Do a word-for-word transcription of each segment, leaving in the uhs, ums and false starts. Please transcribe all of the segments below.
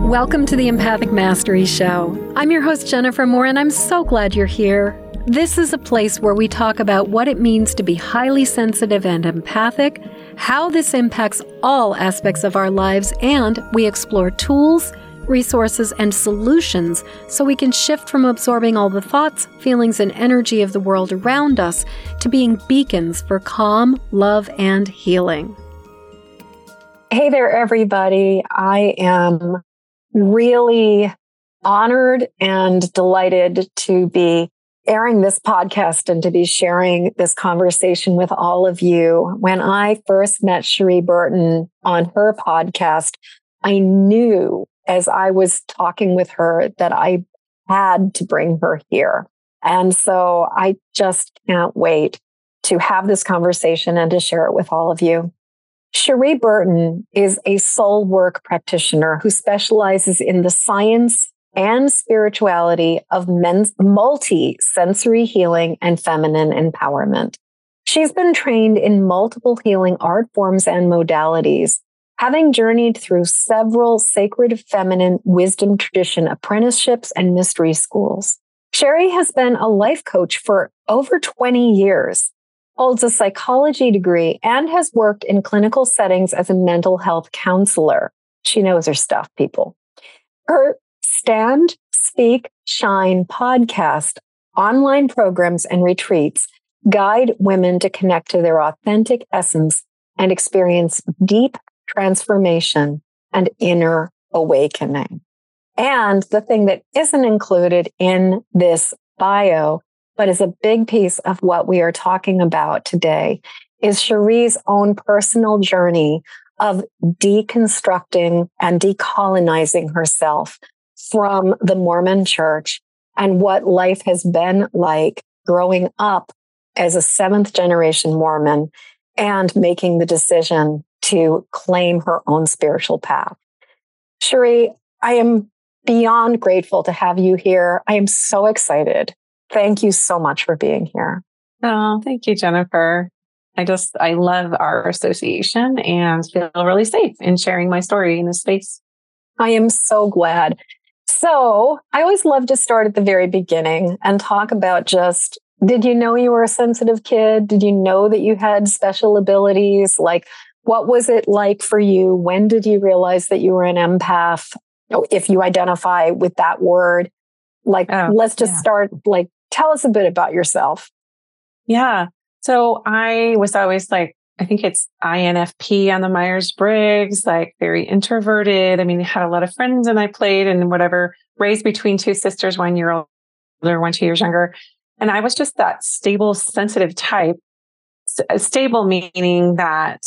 Welcome to the Empathic Mastery Show. I'm your host, Jennifer Moore, and I'm so glad you're here. This is a place where we talk about what it means to be highly sensitive and empathic, how this impacts all aspects of our lives, and we explore tools, resources, and solutions so we can shift from absorbing all the thoughts, feelings, and energy of the world around us to being beacons for calm, love, and healing. Hey there, everybody. I am really honored and delighted to be airing this podcast and to be sharing this conversation with all of you. When I first met Cherie Burton on her podcast, I knew as I was talking with her that I had to bring her here. And so I just can't wait to have this conversation and to share it with all of you. Cherie Burton is a soul work practitioner who specializes in the science and spirituality of men's multi-sensory healing and feminine empowerment. She's been trained in multiple healing art forms and modalities, having journeyed through several sacred feminine wisdom tradition apprenticeships and mystery schools. Cherie has been a life coach for over twenty years, holds a psychology degree, and has worked in clinical settings as a mental health counselor. She knows her stuff, people. Her Stand, Speak, Shine podcast, online programs, and retreats guide women to connect to their authentic essence and experience deep transformation and inner awakening. And the thing that isn't included in this bio, but is a big piece of what we are talking about today, is Cherie's own personal journey of deconstructing and decolonizing herself from the Mormon Church and what life has been like growing up as a seventh generation Mormon and making the decision to claim her own spiritual path. Cherie, I am beyond grateful to have you here. I am so excited. Thank you so much for being here. Oh, thank you, Jennifer. I just, I love our association and feel really safe in sharing my story in this space. I am so glad. So I always love to start at the very beginning and talk about just, did you know you were a sensitive kid? Did you know that you had special abilities? Like, what was it like for you? When did you realize that you were an empath? If you identify with that word, like, oh, let's just yeah. start, like, tell us a bit about yourself. Yeah. So I was always like, I think it's I N F P on the Myers-Briggs, like very introverted. I mean, I had a lot of friends and I played and whatever, raised between two sisters, one year older, one, two years younger. And I was just that stable, sensitive type. S- stable meaning that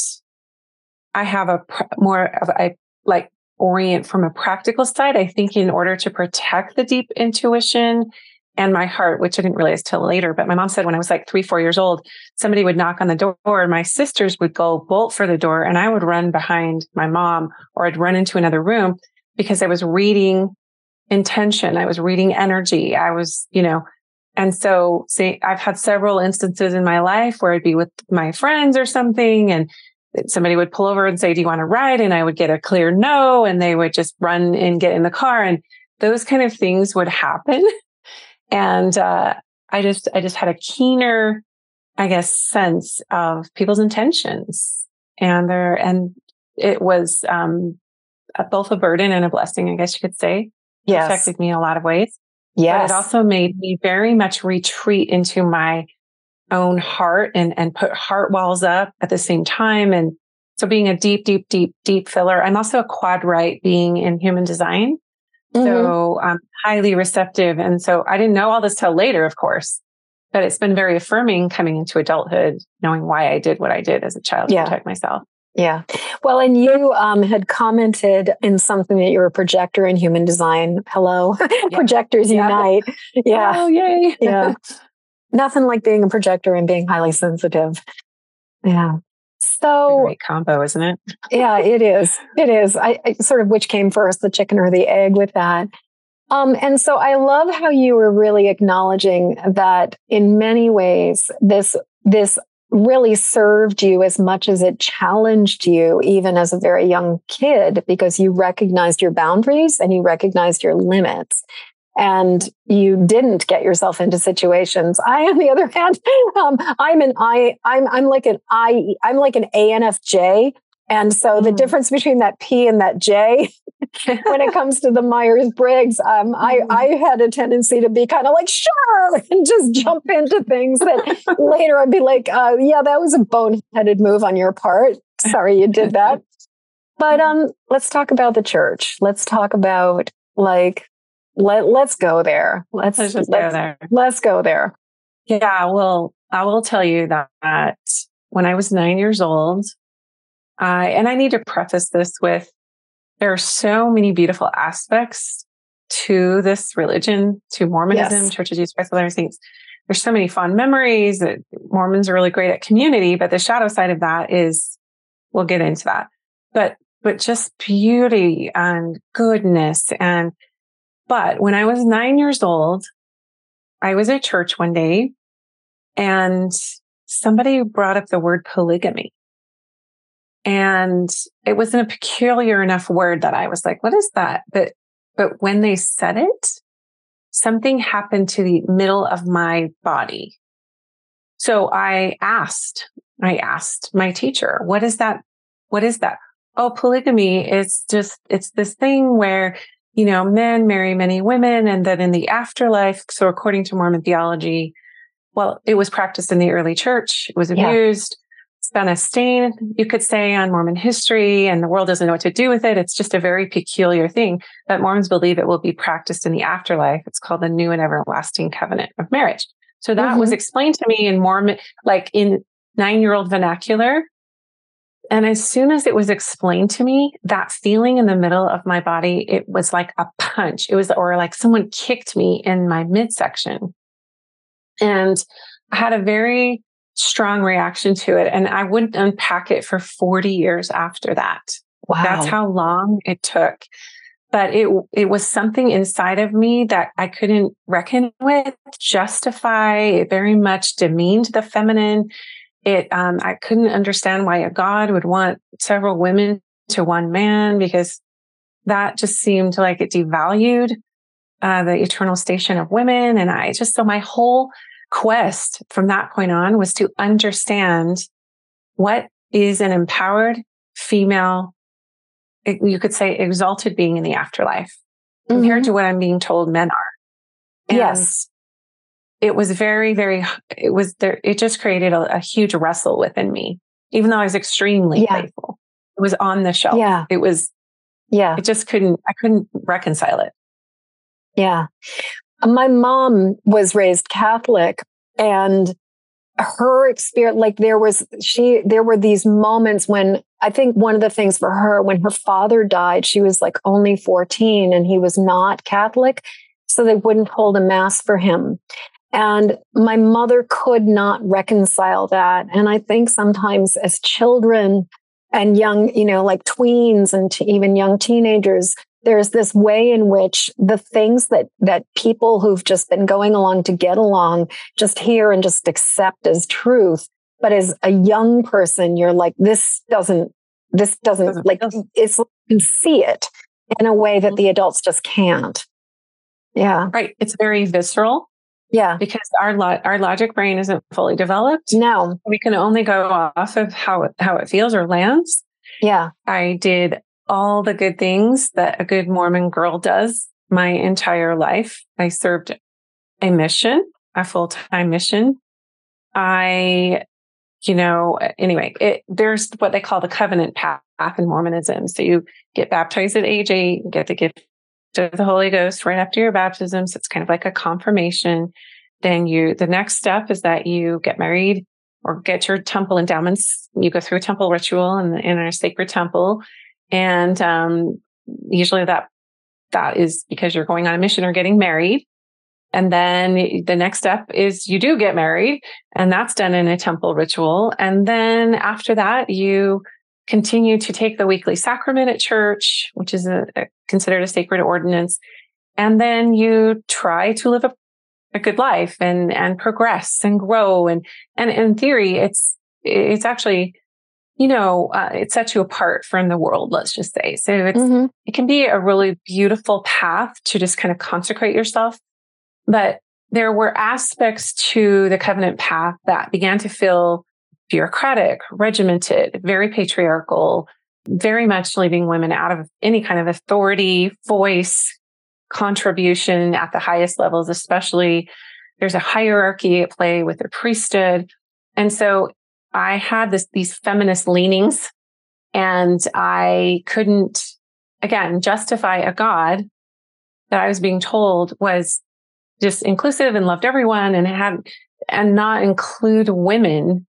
I have a pr- more of a, like, orient from a practical side. I think in order to protect the deep intuition and my heart, which I didn't realize till later, but my mom said when I was like three, four years old, somebody would knock on the door and my sisters would go bolt for the door and I would run behind my mom or I'd run into another room because I was reading intention. I was reading energy. I was, you know, and so say I've had several instances in my life where I'd be with my friends or something and somebody would pull over and say, do you want to ride? And I would get a clear no. And they would just run and get in the car. And those kind of things would happen. And, uh, I just, I just had a keener, I guess, sense of people's intentions and their, and it was, um, a, both a burden and a blessing, I guess you could say. Yes. It affected me in a lot of ways. Yes. But it also made me very much retreat into my own heart and, and put heart walls up at the same time. And so being a deep, deep, deep, deep filler, I'm also a quad right being in human design. Mm-hmm. So I'm highly receptive. And so I didn't know all this till later, of course, but it's been very affirming coming into adulthood, knowing why I did what I did as a child yeah. to protect myself. Yeah. Well, and you um, had commented in something that you're a projector in human design. Hello, yeah. Projectors yeah. Unite. Yeah. Oh, yay. Yeah. Nothing like being a projector and being highly sensitive. Yeah. So a great combo, isn't it? Yeah, it is. It is. I, I sort of which came first, the chicken or the egg with that. Um, and so I love how you were really acknowledging that in many ways, this, this really served you as much as it challenged you, even as a very young kid, because you recognized your boundaries and you recognized your limits. And you didn't get yourself into situations. I, on the other hand, um, I'm an I, I'm I'm like an I, I'm like an A N F J. And so mm. the difference between that P and that J, when it comes to the Myers-Briggs, um, mm. I, I had a tendency to be kind of like, sure, and just jump into things that later I'd be like, uh, yeah, that was a boneheaded move on your part. Sorry you did that. But um, let's talk about the church. Let's talk about like, let, let's go there. Let's, let's just let's, go there. Let's go there. Yeah, well, I will tell you that, that when I was nine years old, I, and I need to preface this with, there are so many beautiful aspects to this religion, to Mormonism, yes. Church of Jesus Christ of Latter-day Saints. There's so many fond memories. That Mormons are really great at community, but the shadow side of that is, we'll get into that. But, but just beauty and goodness. And, but when I was nine years old, I was at church one day and somebody brought up the word polygamy. And it wasn't a peculiar enough word that I was like, what is that? But, but when they said it, something happened to the middle of my body. So I asked, I asked my teacher, what is that? What is that? Oh, polygamy is just, it's this thing where, you know, men marry many women and then in the afterlife. So according to Mormon theology, well, it was practiced in the early church. It was abused. Yeah. It's been a stain, you could say, on Mormon history, and the world doesn't know what to do with it. It's just a very peculiar thing that Mormons believe it will be practiced in the afterlife. It's called the new and everlasting covenant of marriage. So that mm-hmm. was explained to me in Mormon, like in nine-year-old vernacular. And as soon as it was explained to me, that feeling in the middle of my body, it was like a punch. It was, or like someone kicked me in my midsection. And I had a very strong reaction to it. And I wouldn't unpack it for forty years after that. Wow. That's how long it took. But it, it was something inside of me that I couldn't reckon with, justify. It very much demeaned the feminine. It, um, I couldn't understand why a God would want several women to one man, because that just seemed like it devalued, uh, the eternal station of women. And I just, so my whole quest from that point on was to understand what is an empowered female, you could say exalted being in the afterlife mm-hmm. compared to what I'm being told men are. And yes. It was very, very, it was there. It just created a, a huge wrestle within me, even though I was extremely yeah. playful. It was on the shelf. Yeah. It was, yeah. It just couldn't, I couldn't reconcile it. Yeah. My mom was raised Catholic, and her experience, like there was, she, there were these moments when I think one of the things for her, when her father died, she was like only fourteen and he was not Catholic. So they wouldn't hold a mass for him. And my mother could not reconcile that. And I think sometimes as children and young, you know, like tweens and t- even young teenagers, there's this way in which the things that, that people who've just been going along to get along just hear and just accept as truth. But as a young person, you're like, this doesn't, this doesn't, doesn't like, it's, you can see it in a way that the adults just can't. Yeah. Right. It's very visceral. Yeah. Because our lo- our logic brain isn't fully developed. No. We can only go off of how it, how it feels or lands. Yeah. I did all the good things that a good Mormon girl does my entire life. I served a mission, a full-time mission. I, you know, anyway, it, there's what they call the covenant path in Mormonism. So you get baptized at age eight, get the gift of the Holy Ghost right after your baptism. So it's kind of like a confirmation. Then you, the next step is that you get married or get your temple endowments. You go through a temple ritual in, in a sacred temple. And, um, usually that, that is because you're going on a mission or getting married. And then the next step is you do get married, and that's done in a temple ritual. And then after that, you continue to take the weekly sacrament at church, which is a, a, considered a sacred ordinance. And then you try to live a, a good life and, and progress and grow. And, and in theory, it's, it's actually, you know, uh, it sets you apart from the world, let's just say. So it's, mm-hmm. it can be a really beautiful path to just kind of consecrate yourself. But there were aspects to the covenant path that began to feel bureaucratic, regimented, very patriarchal, very much leaving women out of any kind of authority, voice, contribution at the highest levels, especially. There's a hierarchy at play with the priesthood. And so I had this, these feminist leanings, and I couldn't, again, justify a God that I was being told was just inclusive and loved everyone and had, and not include women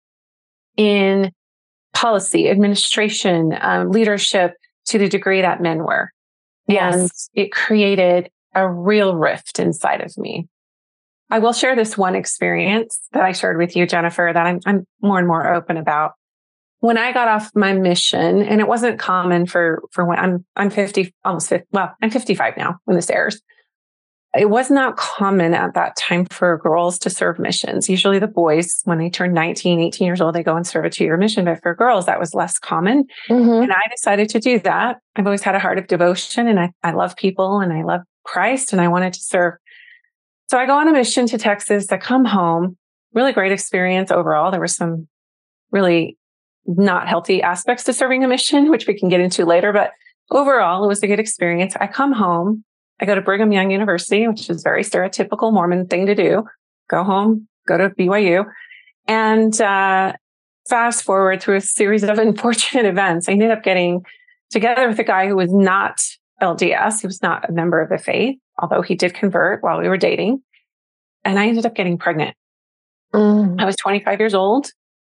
in policy, administration, um, leadership to the degree that men were. Yes. And it created a real rift inside of me. I will share this one experience that I shared with you, Jennifer, that I'm, I'm more and more open about. When I got off my mission, and it wasn't common for, for when I'm, I'm fifty, almost fifty, well, I'm fifty-five now when this airs. It was not common at that time for girls to serve missions. Usually the boys, when they turn nineteen, eighteen years old, they go and serve a two-year mission. But for girls, that was less common. Mm-hmm. And I decided to do that. I've always had a heart of devotion, and I, I love people, and I love Christ, and I wanted to serve. So I go on a mission to Texas. I come home. Really great experience overall. There were some really not healthy aspects to serving a mission, which we can get into later. But overall, it was a good experience. I come home. I go to Brigham Young University, which is a very stereotypical Mormon thing to do. Go home, go to B Y U. And uh, fast forward through a series of unfortunate events, I ended up getting together with a guy who was not L D S. He was not a member of the faith, although he did convert while we were dating. And I ended up getting pregnant. Mm. I was twenty-five years old.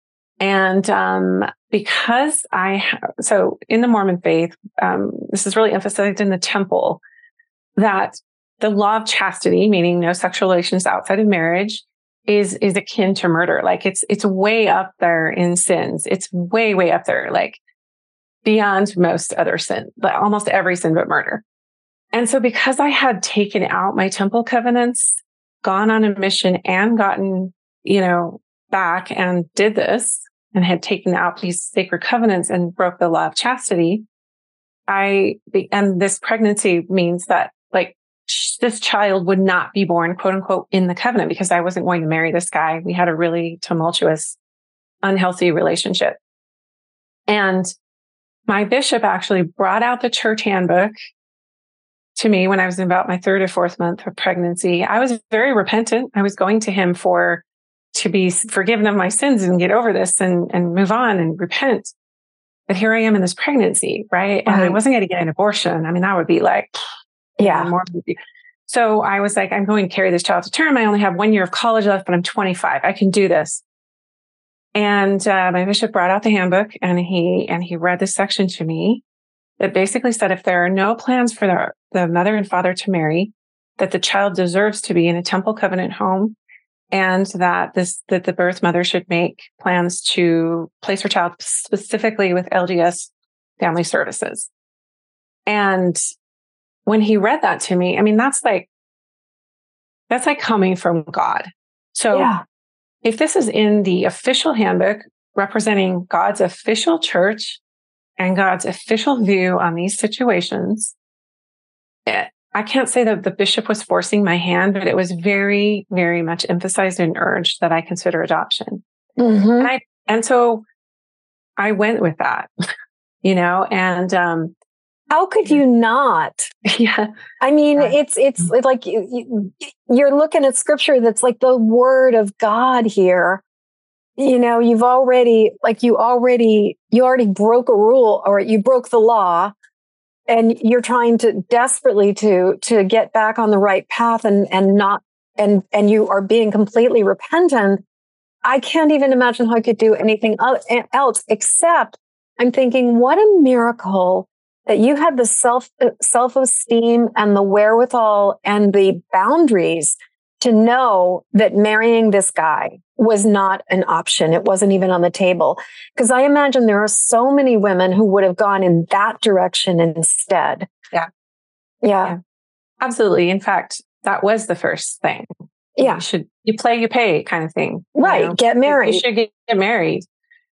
And um, because I, ha- so in the Mormon faith, um, this is really emphasized in the temple, that the law of chastity, meaning no sexual relations outside of marriage, is is akin to murder. Like it's it's way up there in sins. It's way, way up there, like beyond most other sin, but almost every sin but murder. And so because I had taken out my temple covenants, gone on a mission and gotten, you know, back and did this and had taken out these sacred covenants and broke the law of chastity, I, and this pregnancy means that like this child would not be born, quote unquote, in the covenant because I wasn't going to marry this guy. We had a really tumultuous, unhealthy relationship. And my bishop actually brought out the church handbook to me when I was in about my third or fourth month of pregnancy. I was very repentant. I was going to him for, to be forgiven of my sins and get over this and, and move on and repent. But here I am in this pregnancy, right? And right. I wasn't going to get an abortion. I mean, that would be like, yeah. More. So I was like, I'm going to carry this child to term. I only have one year of college left, but I'm twenty-five. I can do this. And uh, my bishop brought out the handbook and he, and he read this section to me that basically said, if there are no plans for the, the mother and father to marry, that the child deserves to be in a temple covenant home, and that this, that the birth mother should make plans to place her child specifically with L D S family services. And when he read that to me, I mean, that's like, that's like coming from God. So yeah. If this is in the official handbook representing God's official church and God's official view on these situations, it, I can't say that the bishop was forcing my hand, but it was very, very much emphasized and urged that I consider adoption. Mm-hmm. And, I, and so I went with that, you know, and, um, how could you not? Yeah. I mean, yeah. it's, it's like you, you're looking at scripture that's like the word of God here. You know, you've already, like you already, you already broke a rule or you broke the law. And you're trying to desperately to, to get back on the right path and, and not, and, and you are being completely repentant. I can't even imagine how I could do anything else, except I'm thinking, what a miracle that you had the self, self-esteem and the wherewithal and the boundaries to know that marrying this guy was not an option. It wasn't even on the table. Because I imagine there are so many women who would have gone in that direction instead. Yeah. Yeah. yeah. Absolutely. In fact, that was the first thing. Yeah. You should, you play, you pay kind of thing. Right. You know? Get married. You should get, get married.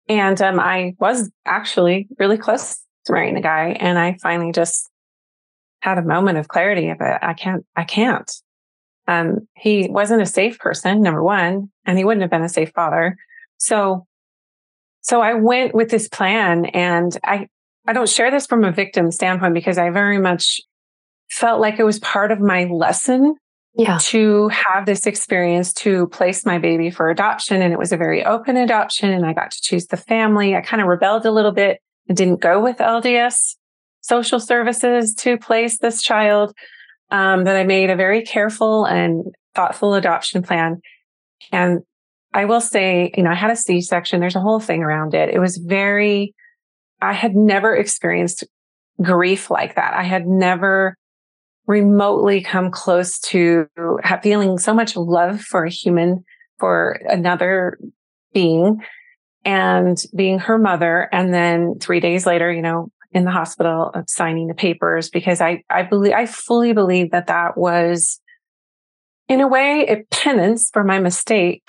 And um, I was actually really close to marrying the guy. And I finally just had a moment of clarity of it. I can't, I can't. Um, he wasn't a safe person, number one, and he wouldn't have been a safe father. So, so I went with this plan, and I, I don't share this from a victim standpoint because I very much felt like it was part of my lesson yeah. to have this experience to place my baby for adoption. And it was a very open adoption, and I got to choose the family. I kind of rebelled a little bit and didn't go with L D S social services to place this child. Um, that I made a very careful and thoughtful adoption plan. And I will say, you know, I had a C-section. There's a whole thing around it. It was very, I had never experienced grief like that. I had never remotely come close to feeling so much love for a human, for another being, and being her mother. And then three days later, you know, in the hospital, of signing the papers, because I, I believe, I fully believe that that was, in a way, a penance for my mistake,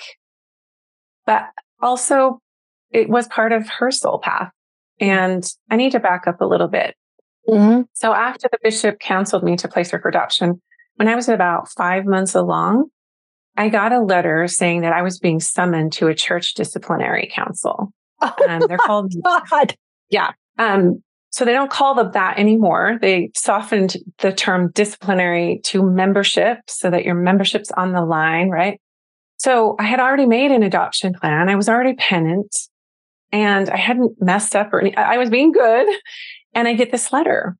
but also it was part of her soul path. And I need to back up a little bit. Mm-hmm. So after the bishop counseled me to place her for adoption, when I was about five months along, I got a letter saying that I was being summoned to a church disciplinary council. Um, they're called, God. yeah. Um, So they don't call them that anymore. They softened the term disciplinary to membership so that your membership's on the line, right? So I had already made an adoption plan. I was already penitent, and I hadn't messed up or any, I was being good. And I get this letter,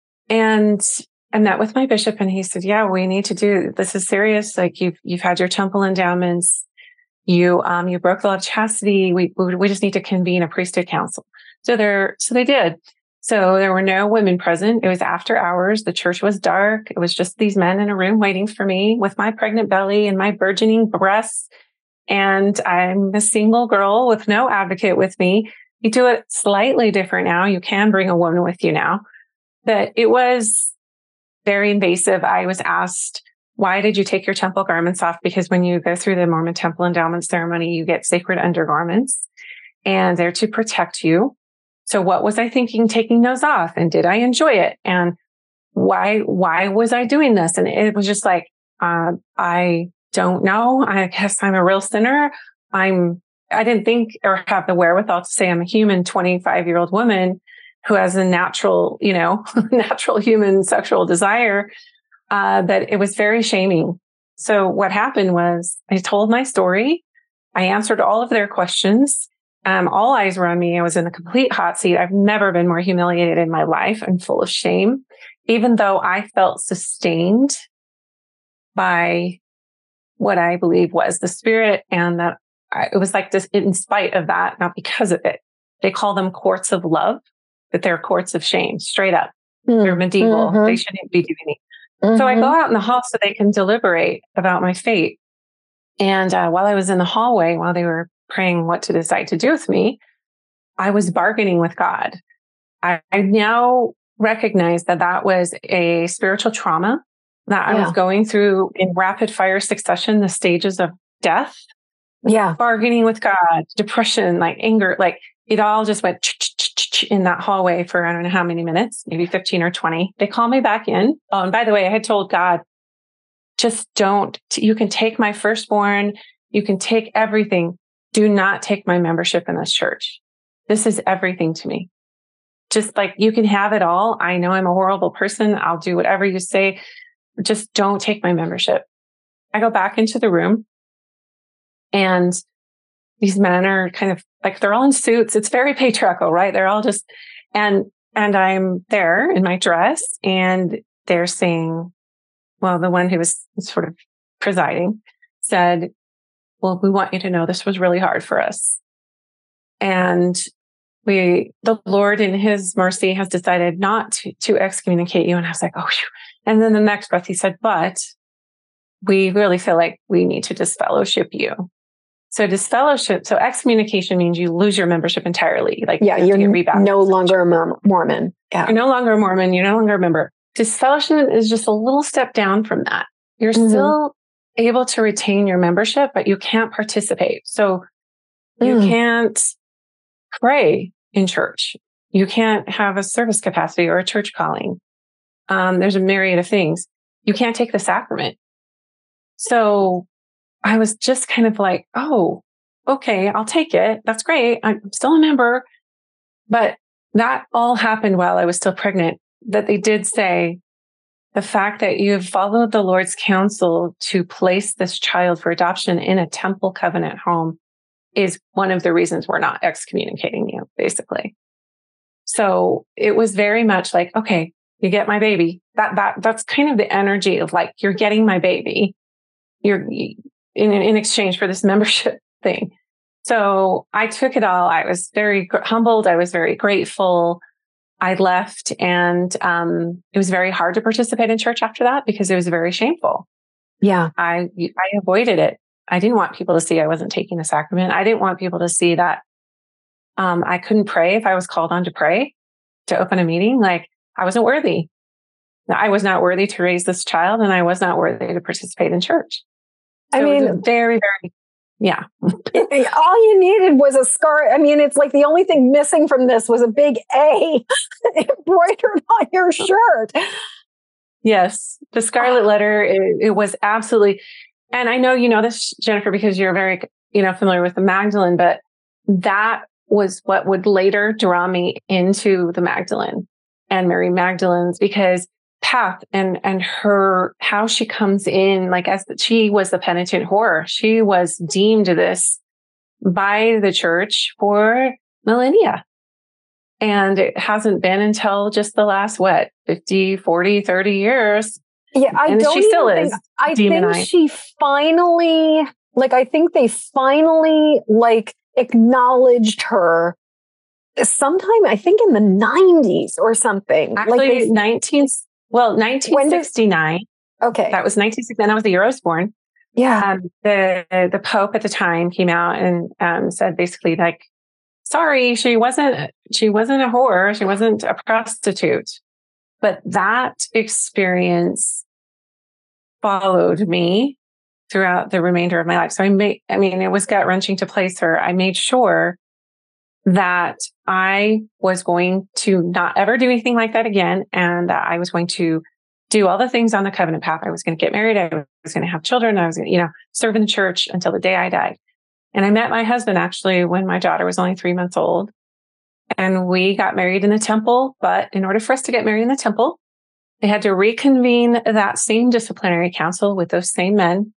and I met with my bishop, and he said, yeah, we need to do, this is serious. Like you've, you've had your temple endowments. You, um, you broke the law of chastity. We, we just need to convene a priesthood council. So they're, so they did. So there were no women present. It was after hours. The church was dark. It was just these men in a room waiting for me with my pregnant belly and my burgeoning breasts. And I'm a single girl with no advocate with me. You do it slightly different now. You can bring a woman with you now. But it was very invasive. I was asked, why did you take your temple garments off? Because when you go through the Mormon temple endowment ceremony, you get sacred undergarments, and they're to protect you. So what was I thinking taking those off? And did I enjoy it? And why, why was I doing this? And it was just like, uh, I don't know. I guess I'm a real sinner. I'm, I didn't think or have the wherewithal to say I'm a human twenty-five year old woman who has a natural, you know, natural human sexual desire. Uh, but it was very shaming. So what happened was I told my story. I answered all of their questions. Um, all eyes were on me. I was in a complete hot seat. I've never been more humiliated in my life and full of shame, even though I felt sustained by what I believe was the spirit, and that I, it was like this in spite of that, not because of it. They call them courts of love, but they're courts of shame, straight up. Mm-hmm. They're medieval. Mm-hmm. They shouldn't be doing it. Mm-hmm. So I go out in the hall so they can deliberate about my fate. And uh, while I was in the hallway, while they were praying what to decide to do with me, I was bargaining with God. I, I now recognize that that was a spiritual trauma that I yeah. was going through in rapid fire succession, the stages of death. Yeah. Bargaining with God, depression, like anger, like it all just went in that hallway for I don't know how many minutes, maybe fifteen or twenty. They call me back in. Oh, and by the way, I had told God, just don't, you can take my firstborn. You can take everything. Do not take my membership in this church. This is everything to me. Just like you can have it all. I know I'm a horrible person. I'll do whatever you say. Just don't take my membership. I go back into the room, and these men are kind of like, they're all in suits. It's very patriarchal, right? They're all just, and, and I'm there in my dress, and they're saying, well, the one who was sort of presiding said, well, we want you to know this was really hard for us. And we, the Lord in his mercy has decided not to, to excommunicate you. And I was like, oh, phew. And then the next breath he said, but we really feel like we need to disfellowship you. So disfellowship, so excommunication means you lose your membership entirely. Like, yeah, you you're no longer a Mormon. Yeah. You're no longer a Mormon. You're no longer a member. Disfellowship is just a little step down from that. You're mm-hmm. still able to retain your membership, but you can't participate. So you mm. can't pray in church. You can't have a service capacity or a church calling. Um, there's a myriad of things. You can't take the sacrament. So I was just kind of like, oh, okay, I'll take it. That's great. I'm still a member. But that all happened while I was still pregnant, that they did say, the fact that you have followed the Lord's counsel to place this child for adoption in a temple covenant home is one of the reasons we're not excommunicating you, basically. So it was very much like, okay, you get my baby. That, that, that's kind of the energy of like, you're getting my baby. You're in, in exchange for this membership thing. So I took it all. I was very humbled. I was very grateful. I left, and um, it was very hard to participate in church after that because it was very shameful. Yeah. I, I avoided it. I didn't want people to see I wasn't taking the sacrament. I didn't want people to see that um, I couldn't pray if I was called on to pray, to open a meeting. Like, I wasn't worthy. I was not worthy to raise this child, and I was not worthy to participate in church. So I mean, it was very, very, yeah. All you needed was a scar. I mean, it's like the only thing missing from this was a big A embroidered on your shirt. Yes. The Scarlet Letter, it, it was absolutely, and I know you know this, Jennifer, because you're very, you know, familiar with the Magdalene, but that was what would later draw me into the Magdalene and Mary Magdalene's, because path and and her, how she comes in, like, as she was the penitent whore. She was deemed this by the church for millennia. And it hasn't been until just the last, what, fifty, forty, thirty years. Yeah, I and don't she still even is think, I demonized. think she finally, like, I think they finally, like, acknowledged her sometime, I think in the nineties or something. Actually, like they, nineteen, well, nineteen sixty-nine. Did, okay. That was nineteen sixty-nine. That was the year I was born. Yeah. Um, the, the Pope at the time came out and um, said basically, like, sorry, she wasn't, she wasn't a whore. She wasn't a prostitute. But that experience followed me throughout the remainder of my life. So I made, I mean, it was gut wrenching to place her. I made sure that I was going to not ever do anything like that again. And that I was going to do all the things on the covenant path. I was going to get married. I was going to have children. I was going to, you know, serve in the church until the day I died. And I met my husband actually when my daughter was only three months old. And we got married in the temple. But in order for us to get married in the temple, they had to reconvene that same disciplinary council with those same men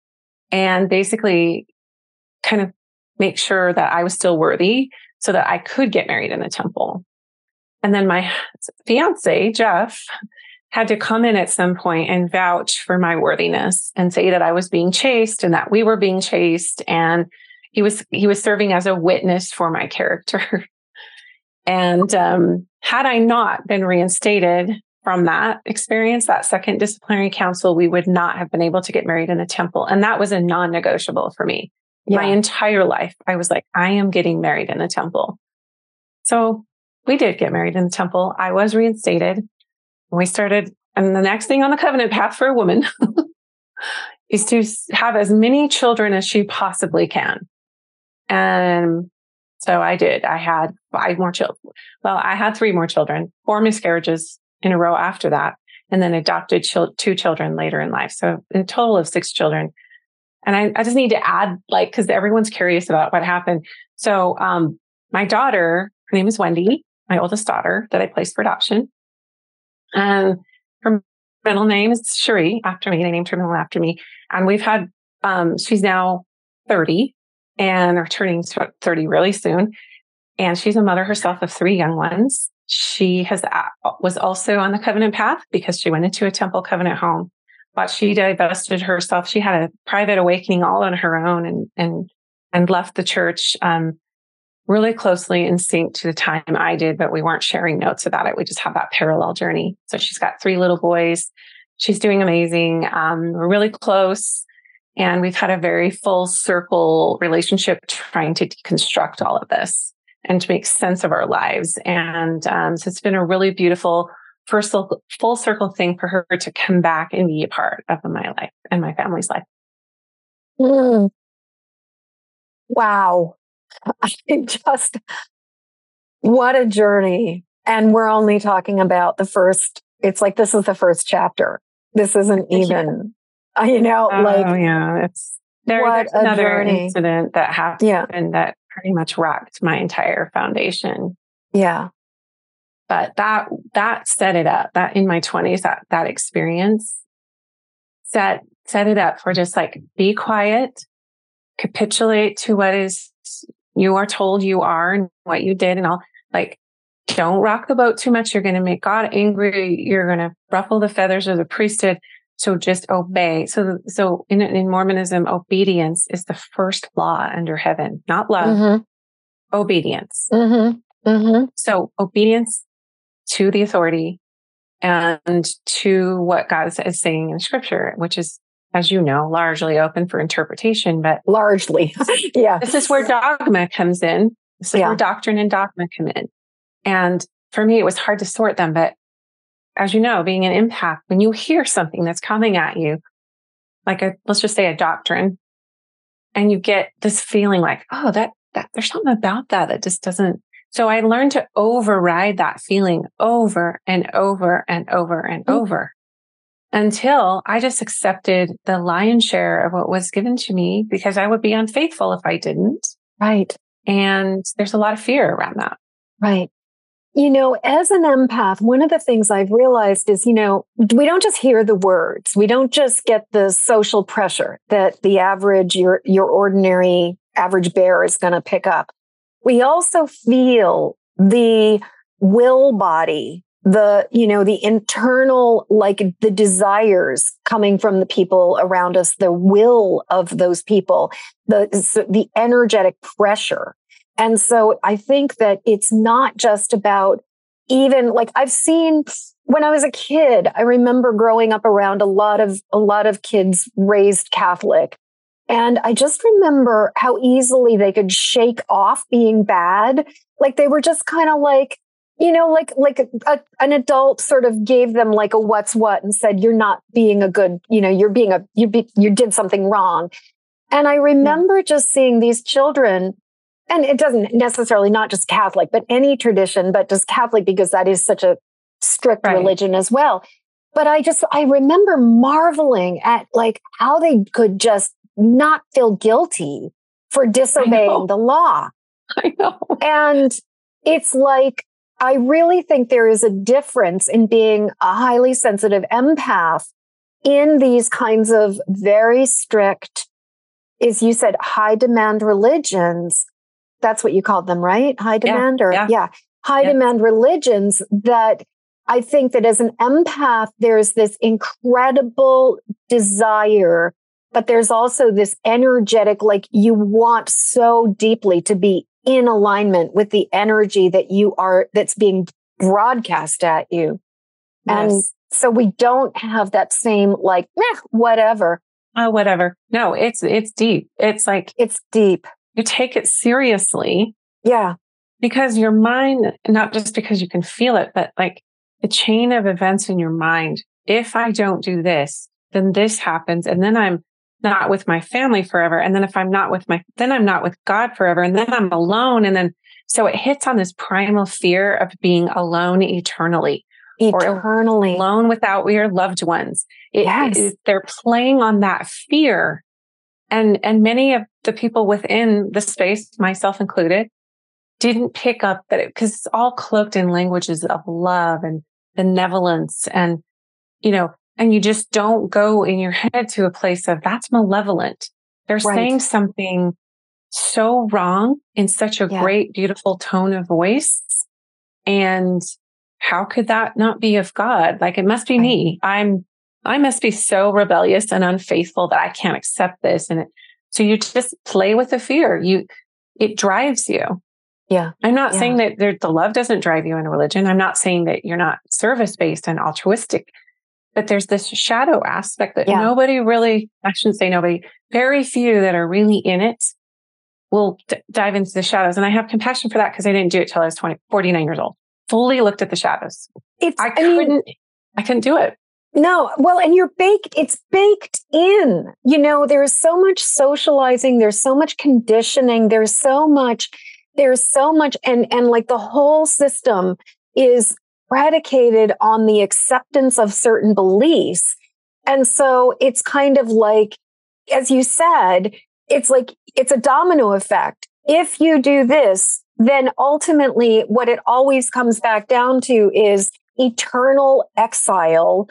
and basically kind of make sure that I was still worthy so that I could get married in the temple. And then my fiance, Jeff, had to come in at some point and vouch for my worthiness and say that I was being chaste and that we were being chaste. And he was, he was serving as a witness for my character. And um, had I not been reinstated from that experience, that second disciplinary council, we would not have been able to get married in the temple. And that was a non-negotiable for me. Yeah. My entire life, I was like, I am getting married in the temple. So we did get married in the temple. I was reinstated. And we started, and the next thing on the covenant path for a woman is to have as many children as she possibly can. And so I did. I had five more children. Well, I had three more children, four miscarriages in a row after that, and then adopted chil- two children later in life. So a total of six children. And I, I just need to add, like, because everyone's curious about what happened. So um, my daughter, her name is Wendy, my oldest daughter that I placed for adoption. And her middle name is Cherie, after me. They named her middle after me. And we've had, um, she's now thirty and are turning thirty really soon. And she's a mother herself of three young ones. She has was also on the covenant path because she went into a temple covenant home, but she divested herself. She had a private awakening all on her own and, and, and left the church, um, really closely in sync to the time I did, but we weren't sharing notes about it. We just have that parallel journey. So she's got three little boys. She's doing amazing. Um, we're really close. And we've had a very full circle relationship trying to deconstruct all of this and to make sense of our lives. And um, so it's been a really beautiful first full circle thing for her to come back and be a part of my life and my family's life. Mm. Wow. I just, What a journey. And we're only talking about the first, it's like, this is the first chapter. This isn't even, uh, you know, oh, like, oh yeah, it's there, what there's a another journey. incident that happened Yeah. that pretty much rocked my entire foundation. Yeah. But that, that set it up, that in my twenties, that, that experience set, set it up for just like, be quiet, capitulate to what is you are told you are and what you did and all. Like, don't rock the boat too much. You're going to make God angry. You're going to ruffle the feathers of the priesthood. So just obey. So, so in, in Mormonism, obedience is the first law under heaven, not love, Mm-hmm. obedience. Mm-hmm. Mm-hmm. So obedience to the authority and to what God is saying in scripture, which is, as you know, largely open for interpretation, but largely. Yeah. This is where dogma comes in. This is Yeah. where doctrine and dogma come in. And for me, it was hard to sort them. But as you know, being an empath, when you hear something that's coming at you, like a, let's just say a doctrine, and you get this feeling like, oh, that, that there's something about that that just doesn't. So I learned to override that feeling over and over and over and mm-hmm. over until I just accepted the lion's share of what was given to me, because I would be unfaithful if I didn't. Right. And there's a lot of fear around that. Right. You know, as an empath, one of the things I've realized is, you know, we don't just hear the words. We don't just get the social pressure that the average, your, your ordinary average bear is going to pick up. We also feel the will body, the, you know, the internal, like the desires coming from the people around us, the will of those people, the, the energetic pressure. And so I think that it's not just about even like I've seen when I was a kid, I remember growing up around a lot of, a lot of kids raised Catholic. And I just remember how easily they could shake off being bad. Like they were just kind of like, you know, like, like a, a, an adult sort of gave them like a what's what and said, you're not being a good, you know, you're being a, you be, you did something wrong. And I remember yeah. just seeing these children. And it doesn't necessarily not just Catholic, but any tradition, but just Catholic, because that is such a strict right. religion as well. But I just, I remember marveling at like how they could just not feel guilty for disobeying the law. I know. And it's like, I really think there is a difference in being a highly sensitive empath in these kinds of very strict, as you said, high demand religions. That's what you called them, right? High demand yeah, or yeah, yeah, high yeah. demand religions that I think that as an empath, there's this incredible desire, but there's also this energetic, like you want so deeply to be in alignment with the energy that you are, that's being broadcast at you. Yes. And so we don't have that same like, eh, whatever. Oh, whatever. No, it's, it's deep. It's like, it's deep. You take it seriously. Yeah. Because your mind, not just because you can feel it, but like the chain of events in your mind. If I don't do this, then this happens. And then I'm not with my family forever. And then if I'm not with my, then I'm not with God forever. And then I'm alone. And then, so it hits on this primal fear of being alone eternally. Eternally. Or alone without your loved ones. It, yes. it, they're playing on that fear. And, and many of the people within the space, myself included, didn't pick up that it, because it's all cloaked in languages of love and benevolence. And, you know, and you just don't go in your head to a place of that's malevolent. They're right. saying something so wrong in such a yeah. great, beautiful tone of voice. And how could that not be of God? Like it must be right. me. I'm, I must be so rebellious and unfaithful that I can't accept this. And it, so you just play with the fear. You, it drives you. Yeah. I'm not yeah. saying that there, the love doesn't drive you in a religion. I'm not saying that you're not service-based and altruistic, but there's this shadow aspect that yeah. nobody really, I shouldn't say nobody, very few that are really in it will d- dive into the shadows. And I have compassion for that because I didn't do it till I was twenty, forty-nine years old. Fully looked at the shadows. It's, I, I couldn't, mean, I couldn't do it. No, well, and you're baked, it's baked in, you know, there's so much socializing, there's so much conditioning, there's so much, there's so much, and, and like the whole system is predicated on the acceptance of certain beliefs. And so it's kind of like, as you said, it's like, it's a domino effect. If you do this, then ultimately what it always comes back down to is eternal exile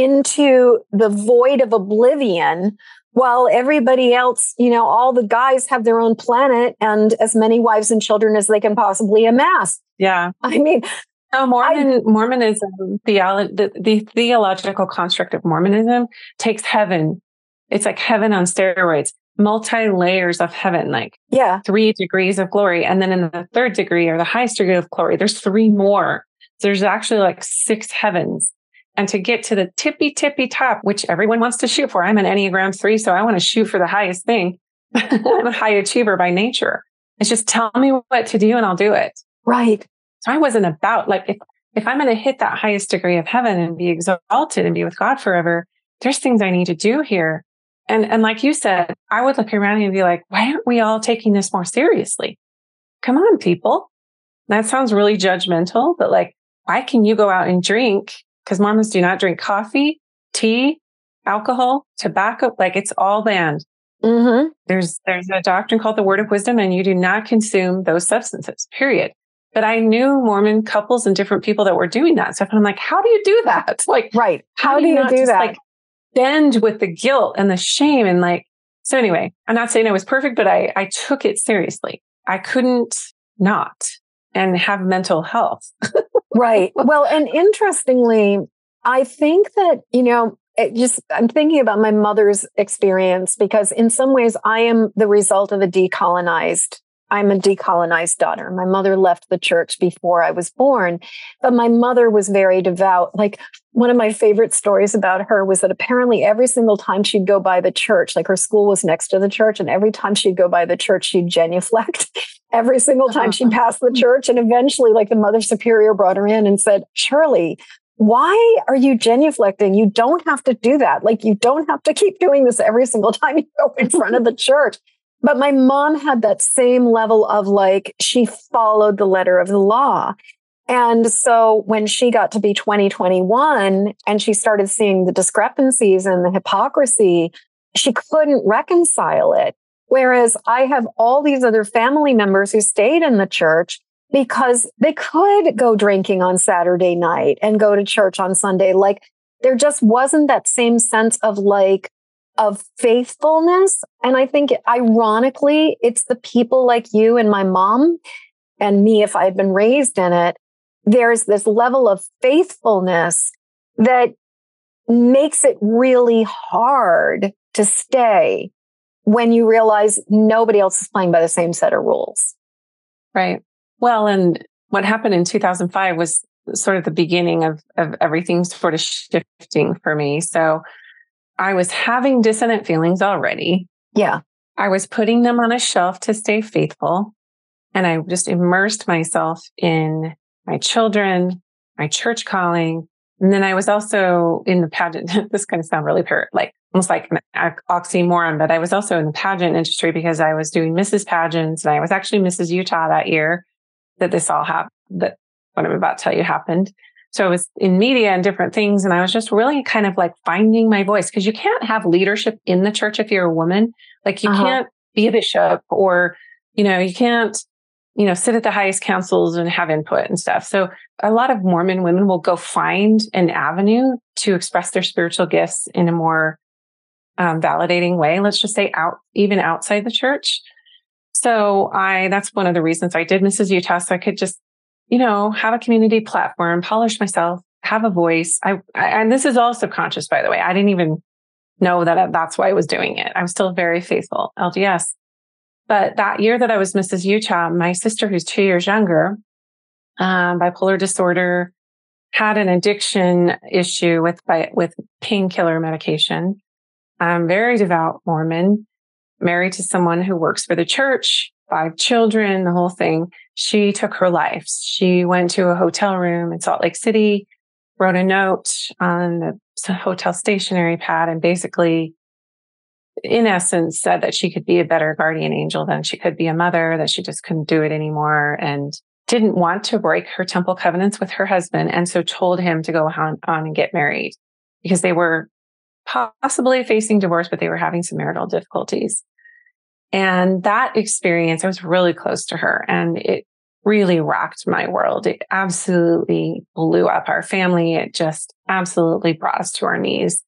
into the void of oblivion, while everybody else, you know, all the guys have their own planet and as many wives and children as they can possibly amass. Yeah. I mean, no, Mormon, I, Mormonism, theolo- the, the theological construct of Mormonism takes heaven. It's like heaven on steroids, multi layers of heaven, like yeah, three degrees of glory. And then in the third degree or the highest degree of glory, there's three more. So there's actually like six heavens. And to get to the tippy, tippy top, which everyone wants to shoot for, I'm an Enneagram three, so I want to shoot for the highest thing. I'm a high achiever by nature. It's just tell me what to do and I'll do it. Right. So I wasn't about like, if, if I'm going to hit that highest degree of heaven and be exalted and be with God forever, there's things I need to do here. And, and like you said, I would look around and be like, why aren't we all taking this more seriously? Come on, people. That sounds really judgmental, but like, why can you go out and drink? Because Mormons do not drink coffee, tea, alcohol, tobacco. Like it's all banned. Mm-hmm. There's, there's a doctrine called the Word of Wisdom, and you do not consume those substances, period. But I knew Mormon couples and different people that were doing that stuff. And I'm like, how do you do that? Like, right. How, how do you, you do just that? Like bend with the guilt and the shame. And like, so anyway, I'm not saying I was perfect, but I, I took it seriously. I couldn't not and have mental health. Right. Well, and interestingly, I think that, you know, it just, I'm thinking about my mother's experience because in some ways I am the result of a decolonized, I'm a decolonized daughter. My mother left the church before I was born, but my mother was very devout. Like one of my favorite stories about her was that apparently every single time she'd go by the church, like her school was next to the church, and every time she'd go by the church, she'd genuflect every single time she'd pass the church. And eventually, like the Mother Superior brought her in and said, Shirley, why are you genuflecting? You don't have to do that. Like you don't have to keep doing this every single time you go in front of the church. But my mom had that same level of like, she followed the letter of the law. And so when she got to be twenty, twenty-one and she started seeing the discrepancies and the hypocrisy, she couldn't reconcile it. Whereas I have all these other family members who stayed in the church because they could go drinking on Saturday night and go to church on Sunday. Like there just wasn't that same sense of like, of faithfulness. And I think ironically, it's the people like you and my mom and me, if I'd been raised in it, there's this level of faithfulness that makes it really hard to stay when you realize nobody else is playing by the same set of rules. Right. Well, and what happened in two thousand five was sort of the beginning of, of everything sort of shifting for me. So I was having dissonant feelings already. Yeah. I was putting them on a shelf to stay faithful. And I just immersed myself in my children, my church calling. And then I was also in the pageant. This kind of sound really par- like almost like an oxymoron, but I was also in the pageant industry because I was doing Missus Pageants and I was actually Missus Utah that year that this all happened, that what I'm about to tell you happened. So I was in media and different things. And I was just really kind of like finding my voice because you can't have leadership in the church if you're a woman. Like you uh-huh. can't be a bishop or, you know, you can't, you know, sit at the highest councils and have input and stuff. So a lot of Mormon women will go find an avenue to express their spiritual gifts in a more um, validating way. Let's just say out, even outside the church. So I, that's one of the reasons I did Missus Utah. So I could just, you know, have a community platform, polish myself, have a voice. I, I and this is all subconscious, by the way. I didn't even know that that's why I was doing it. I was still very faithful, L D S. But that year that I was Missus Utah, my sister, who's two years younger, um, bipolar disorder, had an addiction issue with by, with painkiller medication. I'm very devout Mormon, married to someone who works for the church, five children, the whole thing. She took her life. She went to a hotel room in Salt Lake City, wrote a note on the hotel stationery pad, and basically in essence, said that she could be a better guardian angel than she could be a mother, that she just couldn't do it anymore, and didn't want to break her temple covenants with her husband. And so told him to go on, on and get married because they were possibly facing divorce, but they were having some marital difficulties. And that experience, I was really close to her, and it really rocked my world. It absolutely blew up our family. It just absolutely brought us to our knees.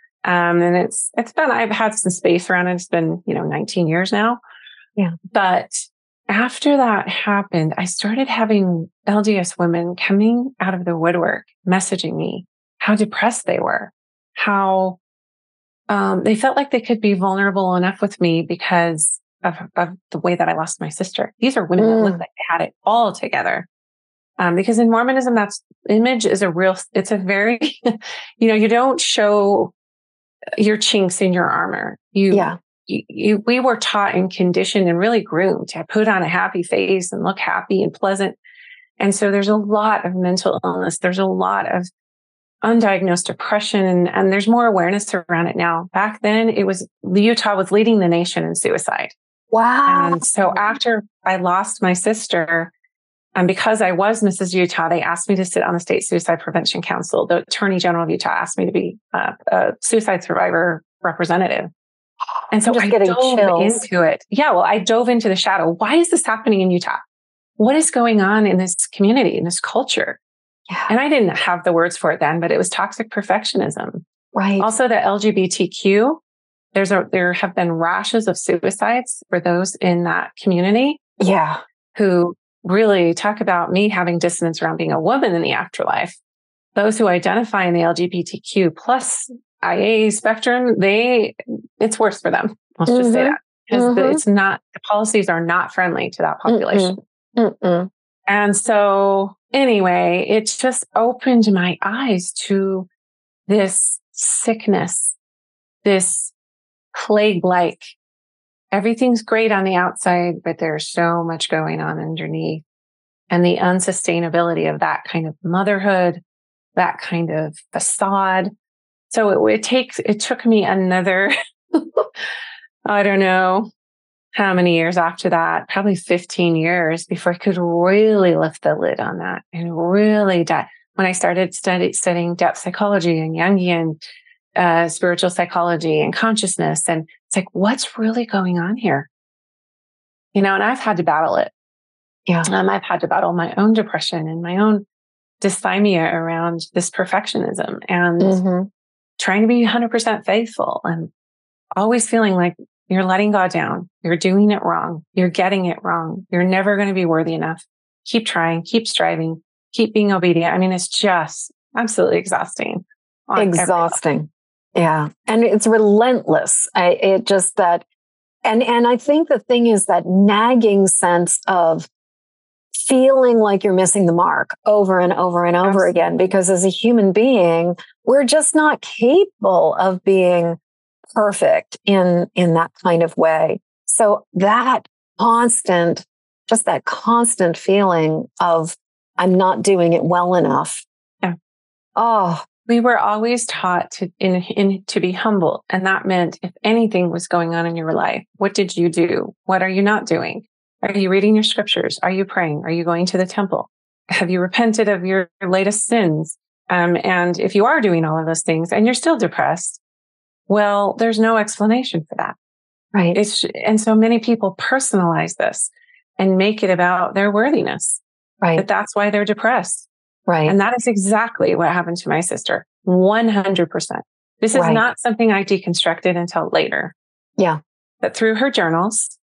Um, and it's, it's been, I've had some space around it. It's been, you know, nineteen years now. Yeah. But after that happened, I started having L D S women coming out of the woodwork, messaging me how depressed they were, how um, they felt like they could be vulnerable enough with me because of, of the way that I lost my sister. These are women mm. that looked like they had it all together. Um, because in Mormonism, that's image is a real, it's a very, you know, you don't show your chinks in your armor. You, yeah. you, you, we were taught and conditioned and really groomed to put on a happy face and look happy and pleasant. And so there's a lot of mental illness. There's a lot of undiagnosed depression, and, and there's more awareness around it now. Back then, it was Utah was leading the nation in suicide. Wow. And so after I lost my sister, and because I was Missus Utah, they asked me to sit on the State Suicide Prevention Council. The Attorney General of Utah asked me to be uh, a suicide survivor representative. And so I dove chills. into it. Yeah, well, I dove into the shadow. Why is this happening in Utah? What is going on in this community, in this culture? Yeah. And I didn't have the words for it then, but it was toxic perfectionism. Right. Also, the L G B T Q, there's a, there have been rashes of suicides for those in that community. Yeah. Who really talk about me having dissonance around being a woman in the afterlife. Those who identify in the L G B T Q plus I A spectrum, they, it's worse for them. Let's mm-hmm. just say that. Because mm-hmm. it's not, the policies are not friendly to that population. Mm-mm. Mm-mm. And so anyway, it just opened my eyes to this sickness, this plague-like, everything's great on the outside, but there's so much going on underneath, and the unsustainability of that kind of motherhood, that kind of facade. So it, it takes, it took me another, I don't know how many years after that, probably fifteen years before I could really lift the lid on that and really dive. When I started study, studying depth psychology and Jungian uh, spiritual psychology and consciousness, and it's like, what's really going on here? You know, and I've had to battle it. Yeah. Um, I've had to battle my own depression and my own dysthymia around this perfectionism and mm-hmm. trying to be one hundred percent faithful and always feeling like you're letting God down. You're doing it wrong. You're getting it wrong. You're never going to be worthy enough. Keep trying, keep striving, keep being obedient. I mean, it's just absolutely exhausting. Exhausting. Yeah. And it's relentless. I, it just that, and, and I think the thing is that nagging sense of feeling like you're missing the mark over and over and over Absolutely. Again, because as a human being, we're just not capable of being perfect in, in that kind of way. So that constant, just that constant feeling of I'm not doing it well enough. Yeah. Oh, we were always taught to, in, in, to be humble. And that meant if anything was going on in your life, what did you do? What are you not doing? Are you reading your scriptures? Are you praying? Are you going to the temple? Have you repented of your latest sins? Um, and if you are doing all of those things and you're still depressed, well, there's no explanation for that. Right. It's, and so many people personalize this and make it about their worthiness. Right. That that's why they're depressed. Right. And that is exactly what happened to my sister. one hundred percent. This is right. not something I deconstructed until later. Yeah. But through her journals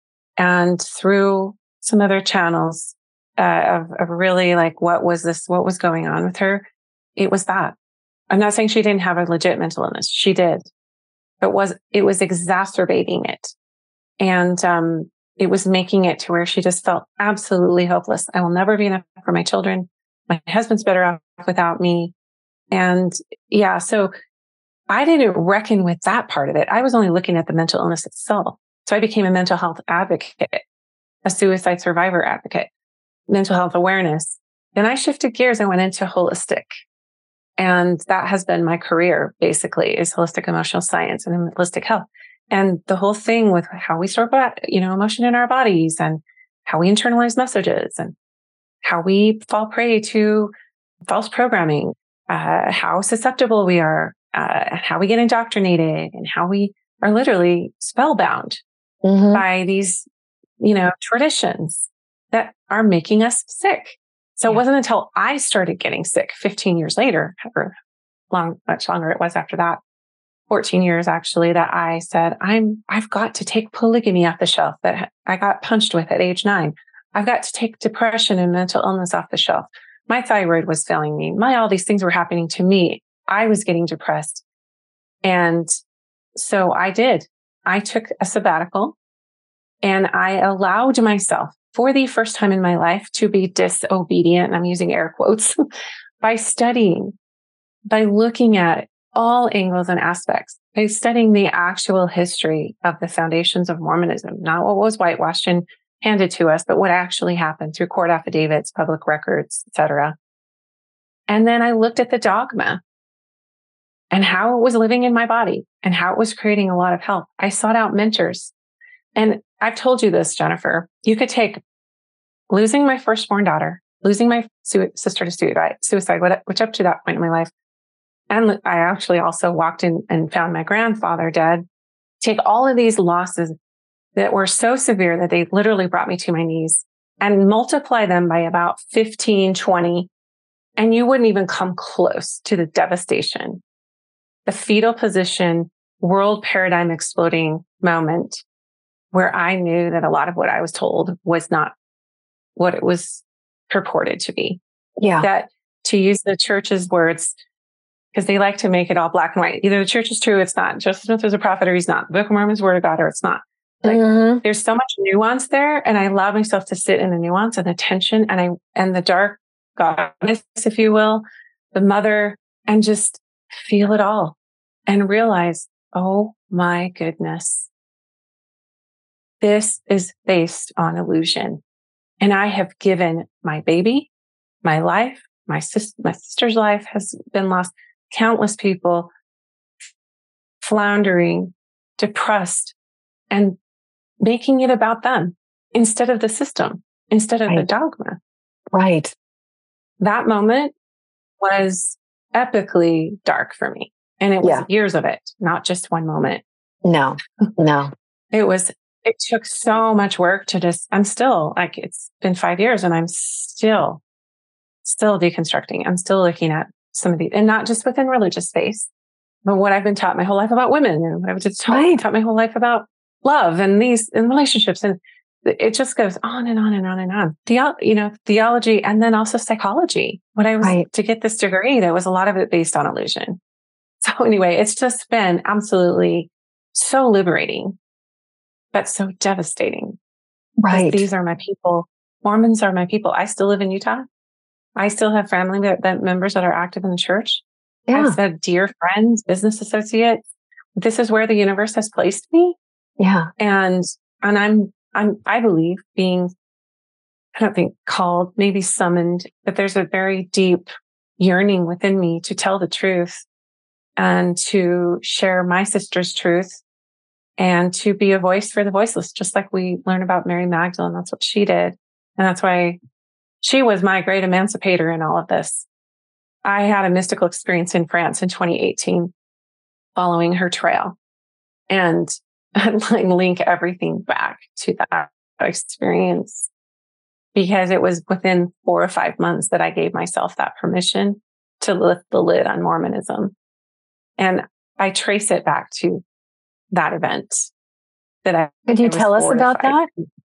and through some other channels uh, of, of really like, what was this? What was going on with her? It was that. I'm not saying she didn't have a legit mental illness. She did. But was, it was exacerbating it. And, um, it was making it to where she just felt absolutely hopeless. I will never be enough for my children. My husband's better off without me. And yeah, so I didn't reckon with that part of it. I was only looking at the mental illness itself. So I became a mental health advocate, a suicide survivor advocate, mental health awareness. Then I shifted gears. I went into holistic. And that has been my career, basically, is holistic emotional science and holistic health. And the whole thing with how we store, you know, emotion in our bodies and how we internalize messages and how we fall prey to false programming, uh, how susceptible we are, uh, how we get indoctrinated, and how we are literally spellbound mm-hmm. by these, you know, traditions that are making us sick. So yeah. It wasn't until I started getting sick fifteen years later, or long, much longer it was after that, fourteen years actually, that I said, I'm, I've got to take polygamy off the shelf that I got punched with at age nine. I've got to take depression and mental illness off the shelf. My thyroid was failing me. My, all these things were happening to me. I was getting depressed. And so I did. I took a sabbatical and I allowed myself for the first time in my life to be disobedient. And I'm using air quotes by studying, by looking at all angles and aspects, by studying the actual history of the foundations of Mormonism, not what was whitewashed and handed to us, but what actually happened through court affidavits, public records, et cetera. And then I looked at the dogma and how it was living in my body and how it was creating a lot of health. I sought out mentors. And I've told you this, Jennifer, you could take losing my firstborn daughter, losing my su- sister to suicide, suicide, which up to that point in my life. And I actually also walked in and found my grandfather dead. Take all of these losses that were so severe that they literally brought me to my knees and multiply them by about fifteen, twenty. And you wouldn't even come close to the devastation, the fetal position, world paradigm exploding moment where I knew that a lot of what I was told was not what it was purported to be. Yeah. That, to use the church's words, because they like to make it all black and white. Either the church is true, it's not. Joseph Smith was a prophet, or he's not. The Book of Mormon is word of God, or it's not. Like, mm-hmm. There's so much nuance there, and I allowed myself to sit in the nuance and the tension, and I and the dark goddess, if you will, the mother, and just feel it all, and realize, oh my goodness, this is based on illusion, and I have given my baby, my life, my sis, my sister's life has been lost. Countless people floundering, depressed, and making it about them instead of the system, instead of right. the dogma. Right. That moment was epically dark for me. And it was yeah. years of it, not just one moment. No, no. It was, it took so much work to just, I'm still like, it's been five years and I'm still, still deconstructing. I'm still looking at some of these, and not just within religious space, but what I've been taught my whole life about women, and what I've just taught, right. taught my whole life about love and these and relationships. And it just goes on and on and on and on. Theo, you know, theology, and then also psychology. When I was right. to get this degree, there was a lot of it based on illusion. So anyway, it's just been absolutely so liberating, but so devastating. Right. These are my people. Mormons are my people. I still live in Utah. I still have family that, that members that are active in the church. Yeah. I've said dear friends, business associates. This is where the universe has placed me. Yeah. And, and I'm, I'm, I believe being, I don't think called, maybe summoned, but there's a very deep yearning within me to tell the truth and to share my sister's truth and to be a voice for the voiceless, just like we learn about Mary Magdalene. That's what she did. And that's why she was my great emancipator in all of this. I had a mystical experience in France in twenty eighteen following her trail. And I link everything back to that experience because it was within four or five months that I gave myself that permission to lift the lid on Mormonism. And I trace it back to that event that I. Could you tell us about that?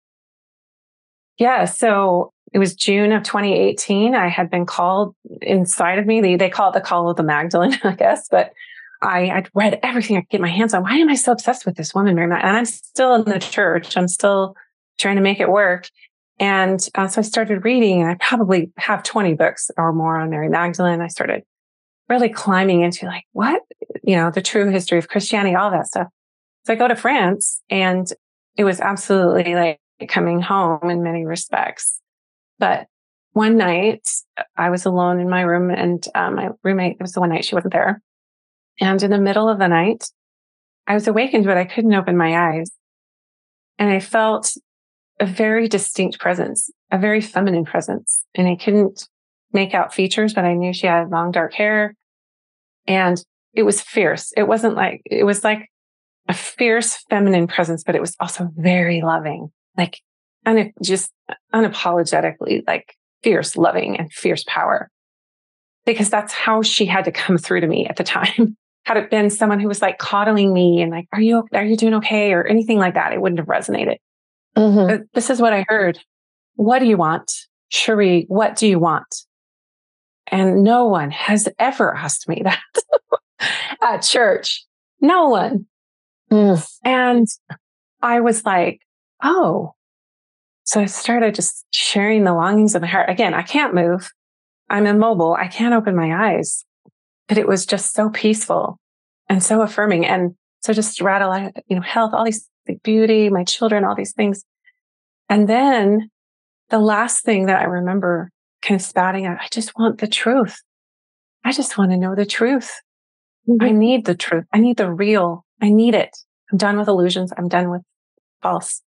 Yeah. So it was June of twenty eighteen. I had been called inside of me. They, they call it the call of the Magdalene, I guess, but I, I'd read everything I could get my hands on. Why am I so obsessed with this woman, Mary Magdalene? And I'm still in the church. I'm still trying to make it work. And uh, so I started reading, and I probably have twenty books or more on Mary Magdalene. I started really climbing into like, what, you know, the true history of Christianity, all that stuff. So I go to France, and it was absolutely like coming home in many respects. But one night I was alone in my room, and um, my roommate, it was the one night she wasn't there. And in the middle of the night, I was awakened, but I couldn't open my eyes. And I felt a very distinct presence, a very feminine presence. And I couldn't make out features, but I knew she had long dark hair. And it was fierce. It wasn't like, it was like a fierce feminine presence, but it was also very loving, like un- just unapologetically, like fierce loving and fierce power. Because that's how she had to come through to me at the time. Had it been someone who was like coddling me and like, are you, are you doing okay? Or anything like that, it wouldn't have resonated. Mm-hmm. But this is what I heard. What do you want? Cherie, what do you want? And no one has ever asked me that at church. No one. Mm. And I was like, oh. So I started just sharing the longings of my heart. Again, I can't move. I'm immobile. I can't open my eyes. But it was just so peaceful and so affirming. And so just rattle, you know, health, all these, like beauty, my children, all these things. And then the last thing that I remember kind of spouting out, I just want the truth. I just want to know the truth. Mm-hmm. I need the truth. I need the real. I need it. I'm done with illusions. I'm done with false.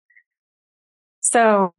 So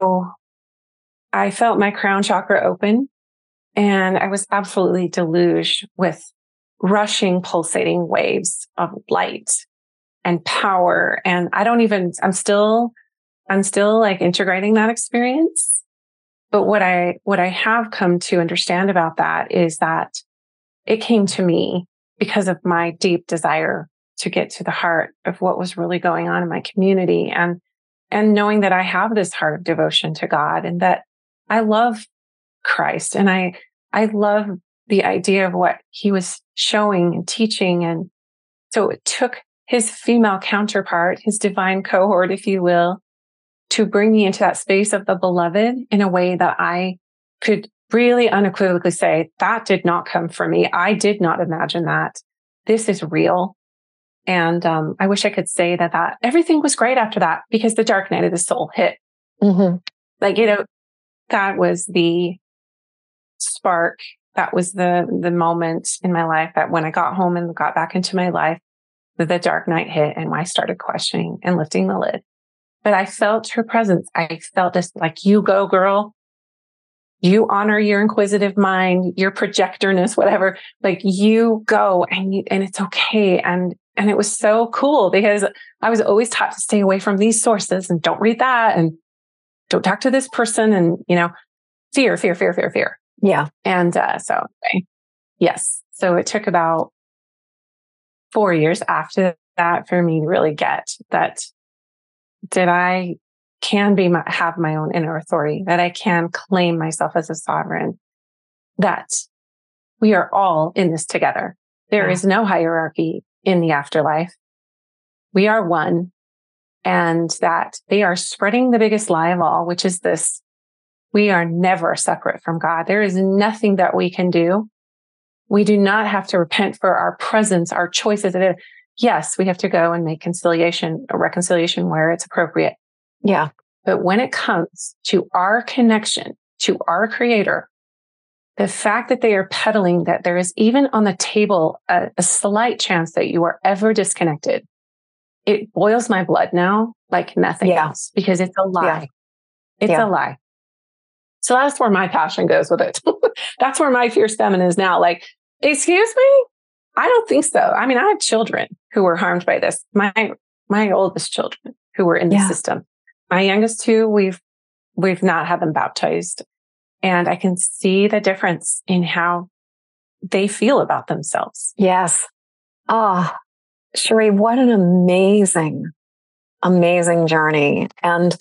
I felt my crown chakra open, and I was absolutely deluged with rushing, pulsating waves of light and power. And I don't even, I'm still, I'm still like integrating that experience. But what I, what I have come to understand about that is that it came to me because of my deep desire to get to the heart of what was really going on in my community. And, and knowing that I have this heart of devotion to God and that I love Christ and I, I love the idea of what he was showing and teaching. And so it took his female counterpart, his divine cohort, if you will, to bring me into that space of the beloved in a way that I could really unequivocally say, that did not come from me. I did not imagine that. This is real. And um, I wish I could say that, that everything was great after that, because the dark night of the soul hit. Mm-hmm. Like, you know, that was the spark. That was the, the moment in my life that when I got home and got back into my life, that the dark night hit and I started questioning and lifting the lid. But I felt her presence. I felt this like, you go, girl. You honor your inquisitive mind, your projectorness, whatever, like you go and you, and it's okay. And, and it was so cool because I was always taught to stay away from these sources and don't read that and don't talk to this person. And, you know, fear, fear, fear, fear, fear. Yeah. And, uh, so okay. Yes. So it took about four years after that for me to really get that, did I can be my, have my own inner authority, that I can claim myself as a sovereign, that we are all in this together. There yeah. is no hierarchy in the afterlife. We are one, and that they are spreading the biggest lie of all, which is this: we are never separate from God. There is nothing that we can do. We do not have to repent for our presence, our choices. Yes, we have to go and make conciliation, a reconciliation where it's appropriate. Yeah. But when it comes to our connection to our Creator, the fact that they are peddling that there is even on the table a, a slight chance that you are ever disconnected, it boils my blood now like nothing yeah. else, because it's a lie. Yeah. It's yeah. a lie. So that's where my passion goes with it. That's where my fierce feminine is now. Like, excuse me? I don't think so. I mean, I have children who were harmed by this. My, my oldest children who were in the yeah. system. My youngest two, we've, we've not had them baptized. And I can see the difference in how they feel about themselves. Yes. Ah, oh, Cherie, what an amazing, amazing journey. And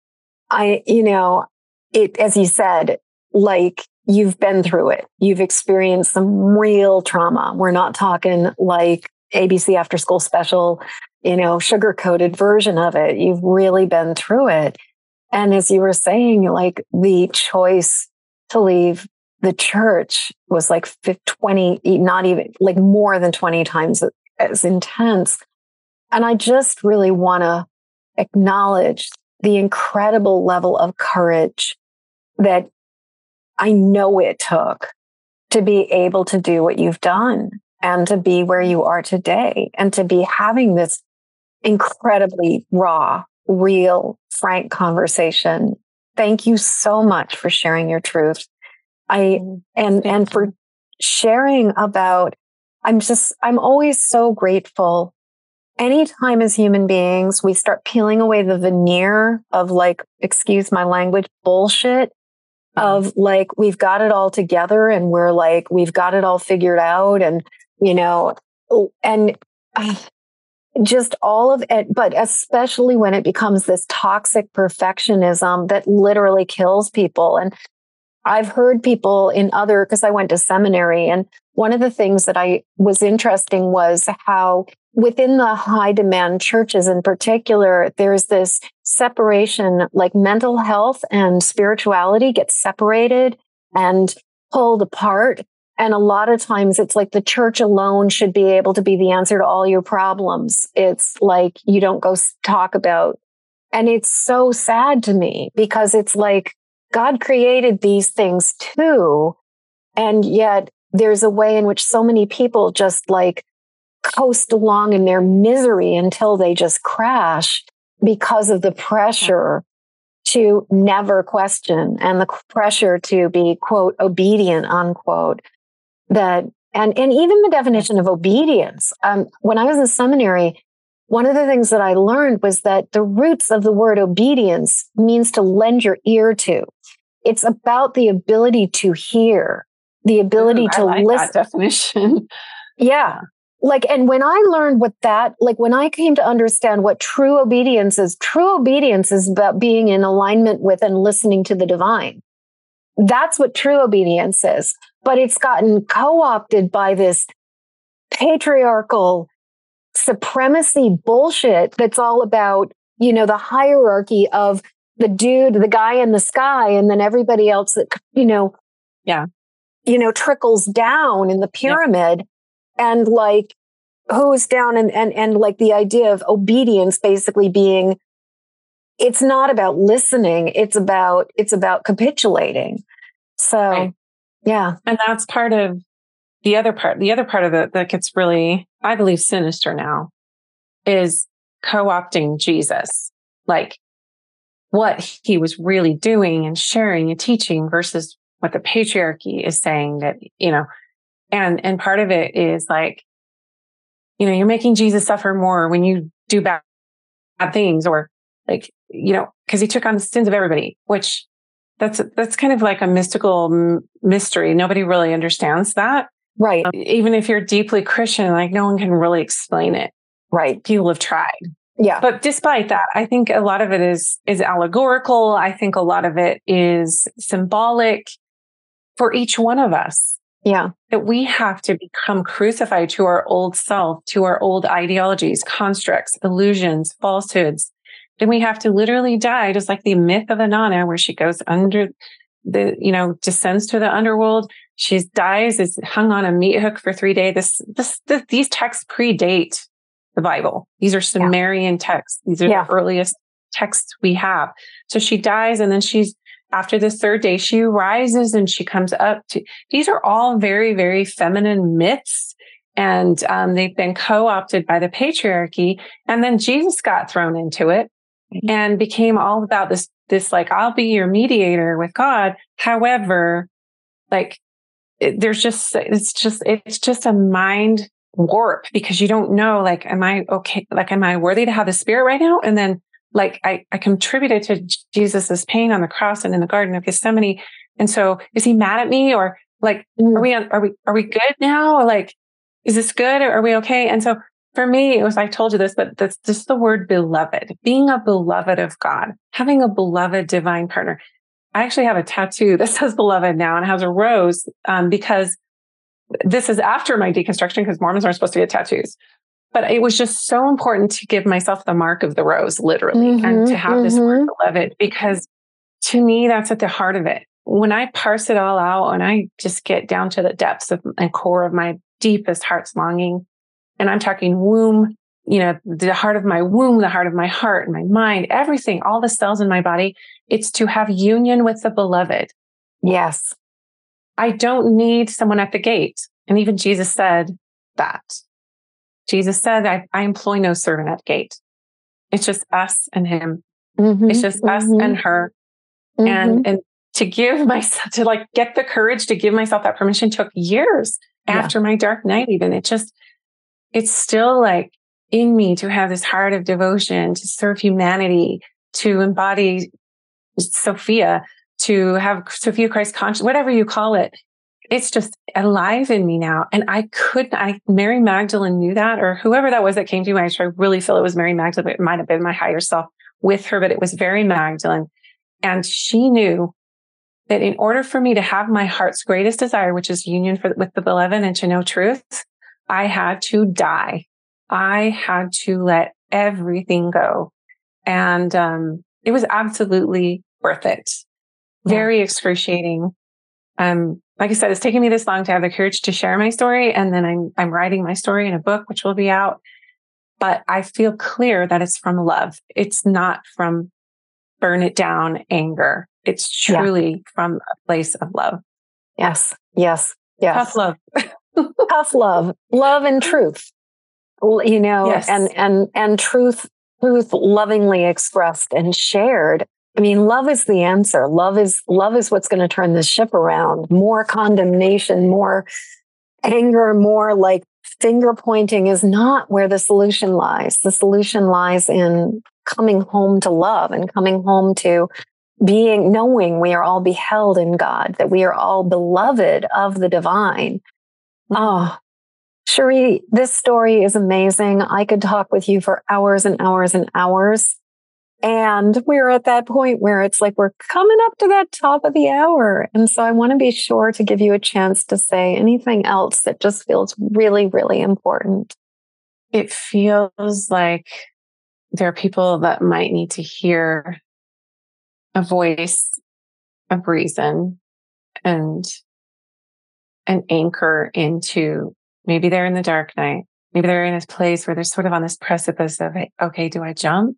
I, you know, it, as you said, like you've been through it. You've experienced some real trauma. We're not talking like A B C after school special, you know, sugar-coated version of it. You've really been through it. And as you were saying, like the choice to leave the church was like twenty, not even like more than twenty times as intense. And I just really want to acknowledge the incredible level of courage that I know it took to be able to do what you've done and to be where you are today and to be having this incredibly raw, real, frank conversation. Thank you so much for sharing your truth. I and and for sharing about, I'm just, I'm always so grateful. Anytime as human beings, we start peeling away the veneer of like, excuse my language, bullshit of like, we've got it all together and we're like, we've got it all figured out. And, you know, and uh, just all of it, but especially when it becomes this toxic perfectionism that literally kills people. And I've heard people in other, because I went to seminary, and one of the things that I was interesting was how within the high demand churches in particular, there's this separation, like mental health and spirituality gets separated and pulled apart. And a lot of times it's like the church alone should be able to be the answer to all your problems. It's like you don't go talk about, and it's so sad to me because it's like God created these things too. And yet there's a way in which so many people just like coast along in their misery until they just crash because of the pressure to never question and the pressure to be, quote, obedient, unquote. That and, and even the definition of obedience. Um, when I was in seminary, one of the things that I learned was that the roots of the word obedience means to lend your ear to. It's about the ability to hear, the ability Ooh, to I like listen. that definition. Yeah. Like, and when I learned what that, like when I came to understand what true obedience is, true obedience is about being in alignment with and listening to the divine. That's what true obedience is. But it's gotten co-opted by this patriarchal supremacy bullshit that's all about, you know, the hierarchy of the dude, the guy in the sky, and then everybody else that, you know, yeah, you know, trickles down in the pyramid. Yeah. And like who's down and, and, and like the idea of obedience basically being, it's not about listening. It's about, it's about capitulating. So, right. Yeah. And that's part of the other part. The other part of it that gets really, I believe, sinister now is co-opting Jesus, like what he was really doing and sharing and teaching versus what the patriarchy is saying that, you know, and, and part of it is like, you know, you're making Jesus suffer more when you do bad, bad things, or like, you know, because he took on the sins of everybody, which that's, that's kind of like a mystical m- mystery. Nobody really understands that. Right. Um, even if you're deeply Christian, like no one can really explain it. Right. People have tried. Yeah. But despite that, I think a lot of it is, is allegorical. I think a lot of it is symbolic for each one of us. Yeah. That we have to become crucified to our old self, to our old ideologies, constructs, illusions, falsehoods. Then we have to literally die, just like the myth of Inanna, where she goes under the, you know, descends to the underworld. She dies, is hung on a meat hook for three days. This, this, this these texts predate the Bible. These are Sumerian yeah. texts. These are yeah. the earliest texts we have. So she dies, and then she's, after the third day, she rises and she comes up to, these are all very, very feminine myths. And um, they've been co-opted by the patriarchy. And then Jesus got thrown into it and became all about this, this like, I'll be your mediator with God. However, like, it, there's just, it's just, it's just a mind warp because you don't know, like, am I okay? Like, am I worthy to have the Spirit right now? And then like, I, I contributed to Jesus's pain on the cross and in the Garden of Gethsemane. And so is he mad at me, or like, mm. are we, on, are we, are we good now? Or like, is this good? Or are we okay? And so for me, it was, I told you this, but that's just the word beloved, being a beloved of God, having a beloved divine partner. I actually have a tattoo that says beloved now and has a rose, um, because this is after my deconstruction, because Mormons aren't supposed to get tattoos. But it was just so important to give myself the mark of the rose, literally, mm-hmm, and to have mm-hmm. this word beloved, because to me, that's at the heart of it. When I parse it all out and I just get down to the depths of and core of my deepest heart's longing, and I'm talking womb, you know, the heart of my womb, the heart of my heart and my mind, everything, all the cells in my body, it's to have union with the beloved. Yes. I don't need someone at the gate. And even Jesus said that. Jesus said, I, I employ no servant at the gate. It's just us and him. Mm-hmm. It's just us Mm-hmm. and her. Mm-hmm. And, and to give myself, to like get the courage to give myself that permission took years after yeah. my dark night. Even it just, it's still like in me to have this heart of devotion, to serve humanity, to embody Sophia, to have Sophia Christ conscious, whatever you call it. It's just alive in me now. And I couldn't, I, Mary Magdalene knew that, or whoever that was that came to me. I really feel it was Mary Magdalene. It might have been my higher self with her, but it was very Magdalene. And she knew that in order for me to have my heart's greatest desire, which is union for, with the beloved and to know truth, I had to die. I had to let everything go. And um, it was absolutely worth it. Yeah. Very excruciating. Um, like I said, it's taken me this long to have the courage to share my story. And then I'm, I'm writing my story in a book, which will be out. But I feel clear that it's from love. It's not from burn it down anger. It's truly yeah. from a place of love. Yes. Yes. Yes. Tough love. Tough love. Love and truth. You know, yes. and, and, and truth, truth lovingly expressed and shared. I mean, love is the answer. Love is, love is what's going to turn the ship around. More condemnation, more anger, more like finger pointing is not where the solution lies. The solution lies in coming home to love and coming home to being, knowing we are all beheld in God, that we are all beloved of the divine. Oh, Cherie, this story is amazing. I could talk with you for hours and hours and hours. And we're at that point where it's like we're coming up to that top of the hour. And so I want to be sure to give you a chance to say anything else that just feels really, really important. It feels like there are people that might need to hear a voice of reason and an anchor into, maybe they're in the dark night. Maybe they're in this place where they're sort of on this precipice of, okay, do I jump?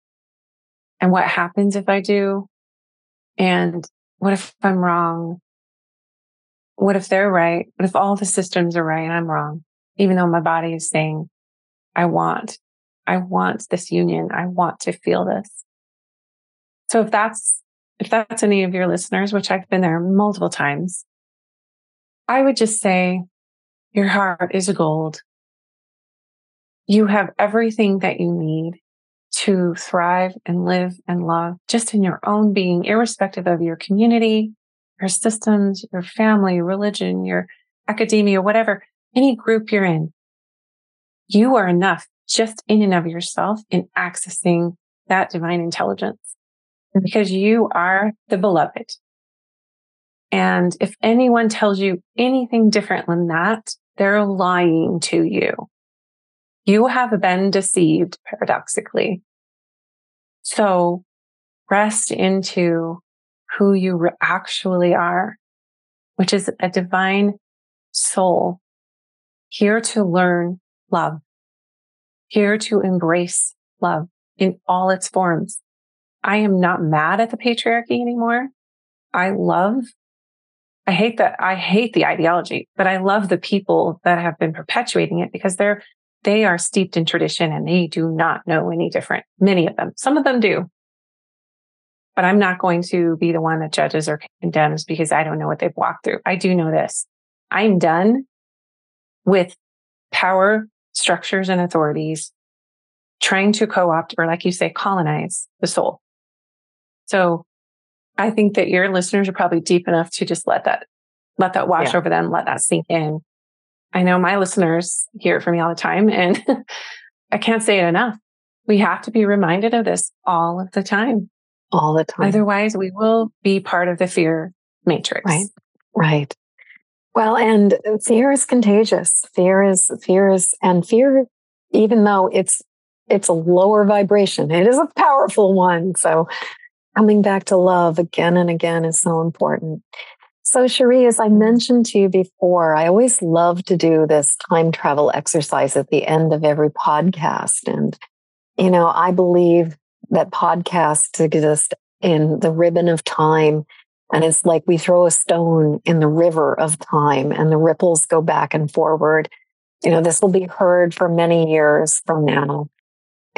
And what happens if I do? And what if I'm wrong? What if they're right? What if all the systems are right and I'm wrong? Even though my body is saying, I want, I want this union. I want to feel this. So if that's, if that's any of your listeners, which I've been there multiple times, I would just say your heart is gold. You have everything that you need to thrive and live and love just in your own being, irrespective of your community, your systems, your family, religion, your academia, whatever, any group you're in. You are enough just in and of yourself in accessing that divine intelligence because you are the beloved. And if anyone tells you anything different than that, they're lying to you. You have been deceived, paradoxically. So rest into who you re- actually are, which is a divine soul here to learn love, here to embrace love in all its forms. I am not mad at the patriarchy anymore. I love, I hate that, I hate the ideology, but I love the people that have been perpetuating it because they're They are steeped in tradition and they do not know any different. Many of them. Some of them do. But I'm not going to be the one that judges or condemns because I don't know what they've walked through. I do know this. I'm done with power structures and authorities trying to co-opt or, like you say, colonize the soul. So I think that your listeners are probably deep enough to just let that, let that wash yeah. over them, let that sink in. I know my listeners hear it from me all the time, and I can't say it enough. We have to be reminded of this all of the time. All the time. Otherwise, we will be part of the fear matrix. Right. Right. Well, and fear is contagious. Fear is, fear is, and fear, even though it's, it's a lower vibration, it is a powerful one. So coming back to love again and again is so important. So Cherie, as I mentioned to you before, I always love to do this time travel exercise at the end of every podcast. And, you know, I believe that podcasts exist in the ribbon of time. And it's like we throw a stone in the river of time and the ripples go back and forward. You know, this will be heard for many years from now.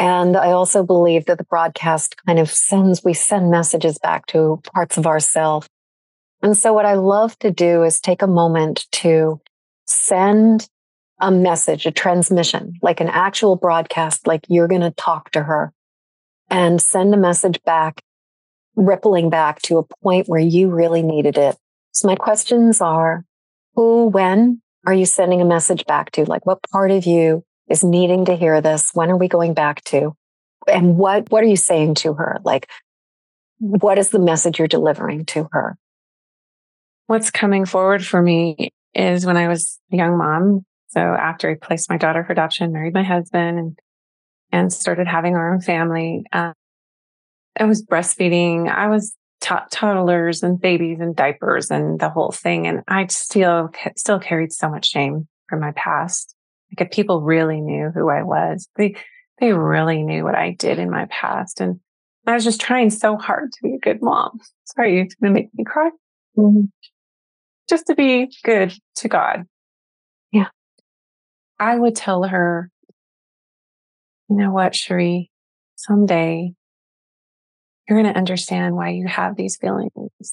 And I also believe that the broadcast kind of sends, we send messages back to parts of ourselves. And so what I love to do is take a moment to send a message, a transmission, like an actual broadcast, like you're going to talk to her and send a message back, rippling back to a point where you really needed it. So my questions are, who, when are you sending a message back to? Like, what part of you is needing to hear this? When are we going back to? And what, what are you saying to her? Like, what is the message you're delivering to her? What's coming forward for me is when I was a young mom. So after I placed my daughter for adoption, married my husband, and, and started having our own family, uh, I was breastfeeding. I was t- toddlers and babies and diapers and the whole thing. And I still, still carried so much shame from my past. Like, if people really knew who I was, they, they really knew what I did in my past. And I was just trying so hard to be a good mom. Sorry, you're going to make me cry. Mm-hmm. Just to be good to God. Yeah. I would tell her, you know what, Cherie, someday you're going to understand why you have these feelings.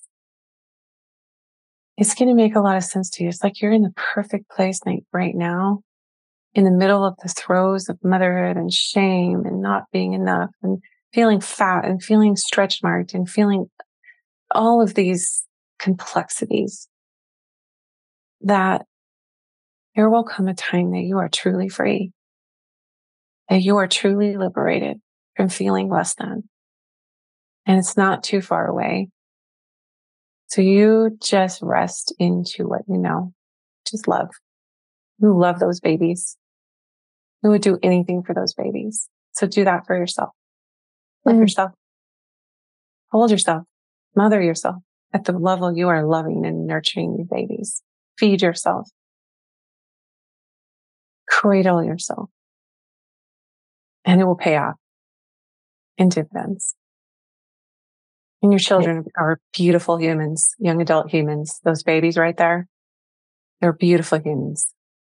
It's going to make a lot of sense to you. It's like you're in the perfect place right now, in the middle of the throes of motherhood and shame and not being enough and feeling fat and feeling stretch marked and feeling all of these complexities, that there will come a time that you are truly free, that you are truly liberated from feeling less than. And it's not too far away. So you just rest into what you know. Just love. You love those babies. You would do anything for those babies. So do that for yourself. Love mm. yourself. Hold yourself. Mother yourself at the level you are loving and nurturing these babies. Feed yourself. Cradle yourself. And it will pay off in dividends. And your children are beautiful humans, young adult humans. Those babies right there, they're beautiful humans.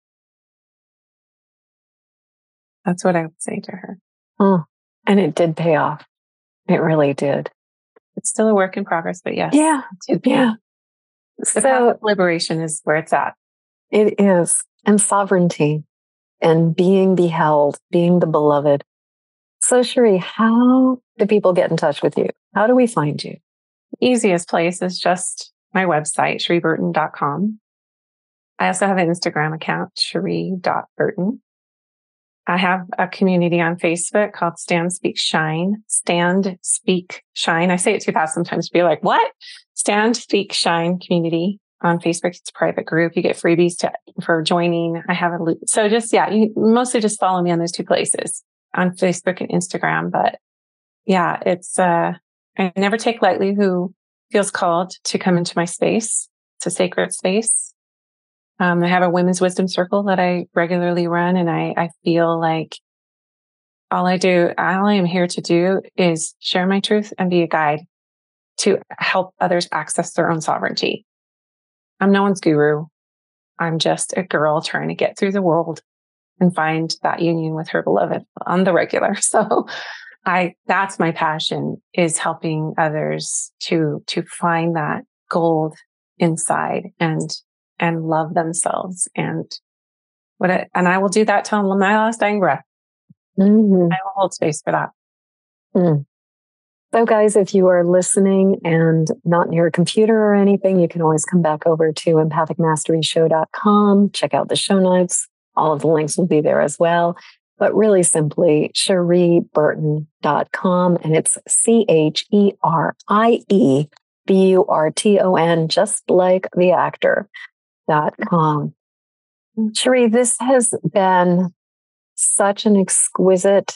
That's what I would say to her. Oh, and it did pay off. It really did. It's still a work in progress, but yes. Yeah. Yeah. The path of liberation is where it's at. It is. And sovereignty and being beheld, being the beloved. So, Cherie, how do people get in touch with you? How do we find you? Easiest place is just my website, cherie burton dot com. I also have an Instagram account, cherie dot burton. I have a community on Facebook called Stand, Speak, Shine. Stand, Speak, Shine. I say it too fast sometimes to be like, what? Stand, Speak, Shine community on Facebook. It's a private group. You get freebies to, for joining. I have a loop. So just, yeah, you mostly just follow me on those two places, on Facebook and Instagram. But yeah, it's, uh, I never take lightly who feels called to come into my space. It's a sacred space. Um, I have a women's wisdom circle that I regularly run, and I, I feel like all I do, all I am here to do is share my truth and be a guide to help others access their own sovereignty. I'm no one's guru. I'm just a girl trying to get through the world and find that union with her beloved on the regular. So I, that's my passion, is helping others to, to find that gold inside and and love themselves. And what, I, and I will do that till my last dying breath. Mm-hmm. I will hold space for that. Mm. So guys, if you are listening and not near a computer or anything, you can always come back over to empathic mastery show dot com, check out the show notes. All of the links will be there as well. But really simply, cherie burton dot com, and it's C H E R I E B U R T O N, just like the actor. Dot com. Cherie, this has been such an exquisite,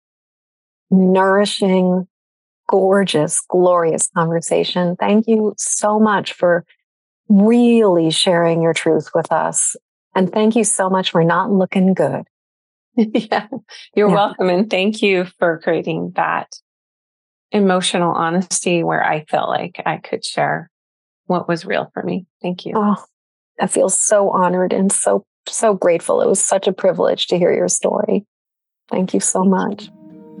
nourishing, gorgeous, glorious conversation. Thank you so much for really sharing your truth with us. And thank you so much for not looking good. Yeah, you're yeah. welcome. And thank you for creating that emotional honesty where I felt like I could share what was real for me. Thank you. Oh. I feel so honored and so, so grateful. It was such a privilege to hear your story. Thank you so much.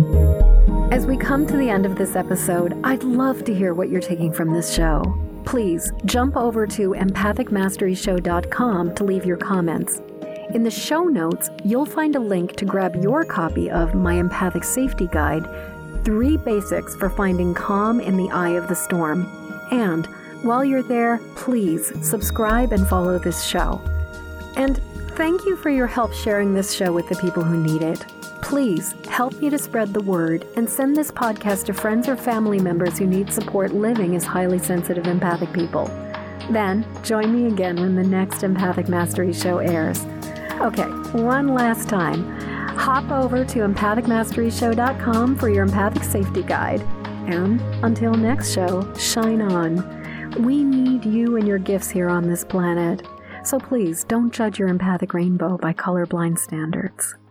As we come to the end of this episode, I'd love to hear what you're taking from this show. Please jump over to empathic mastery show dot com to leave your comments. In the show notes, you'll find a link to grab your copy of my Empathic Safety Guide, Three Basics for Finding Calm in the Eye of the Storm. And while you're there, please subscribe and follow this show. And thank you for your help sharing this show with the people who need it. Please help me to spread the word and send this podcast to friends or family members who need support living as highly sensitive empathic people. Then join me again when the next Empathic Mastery Show airs. Okay, one last time. Hop over to empathic mastery show dot com for your empathic safety guide. And until next show, shine on. We need you and your gifts here on this planet. So please don't judge your empathic rainbow by colorblind standards.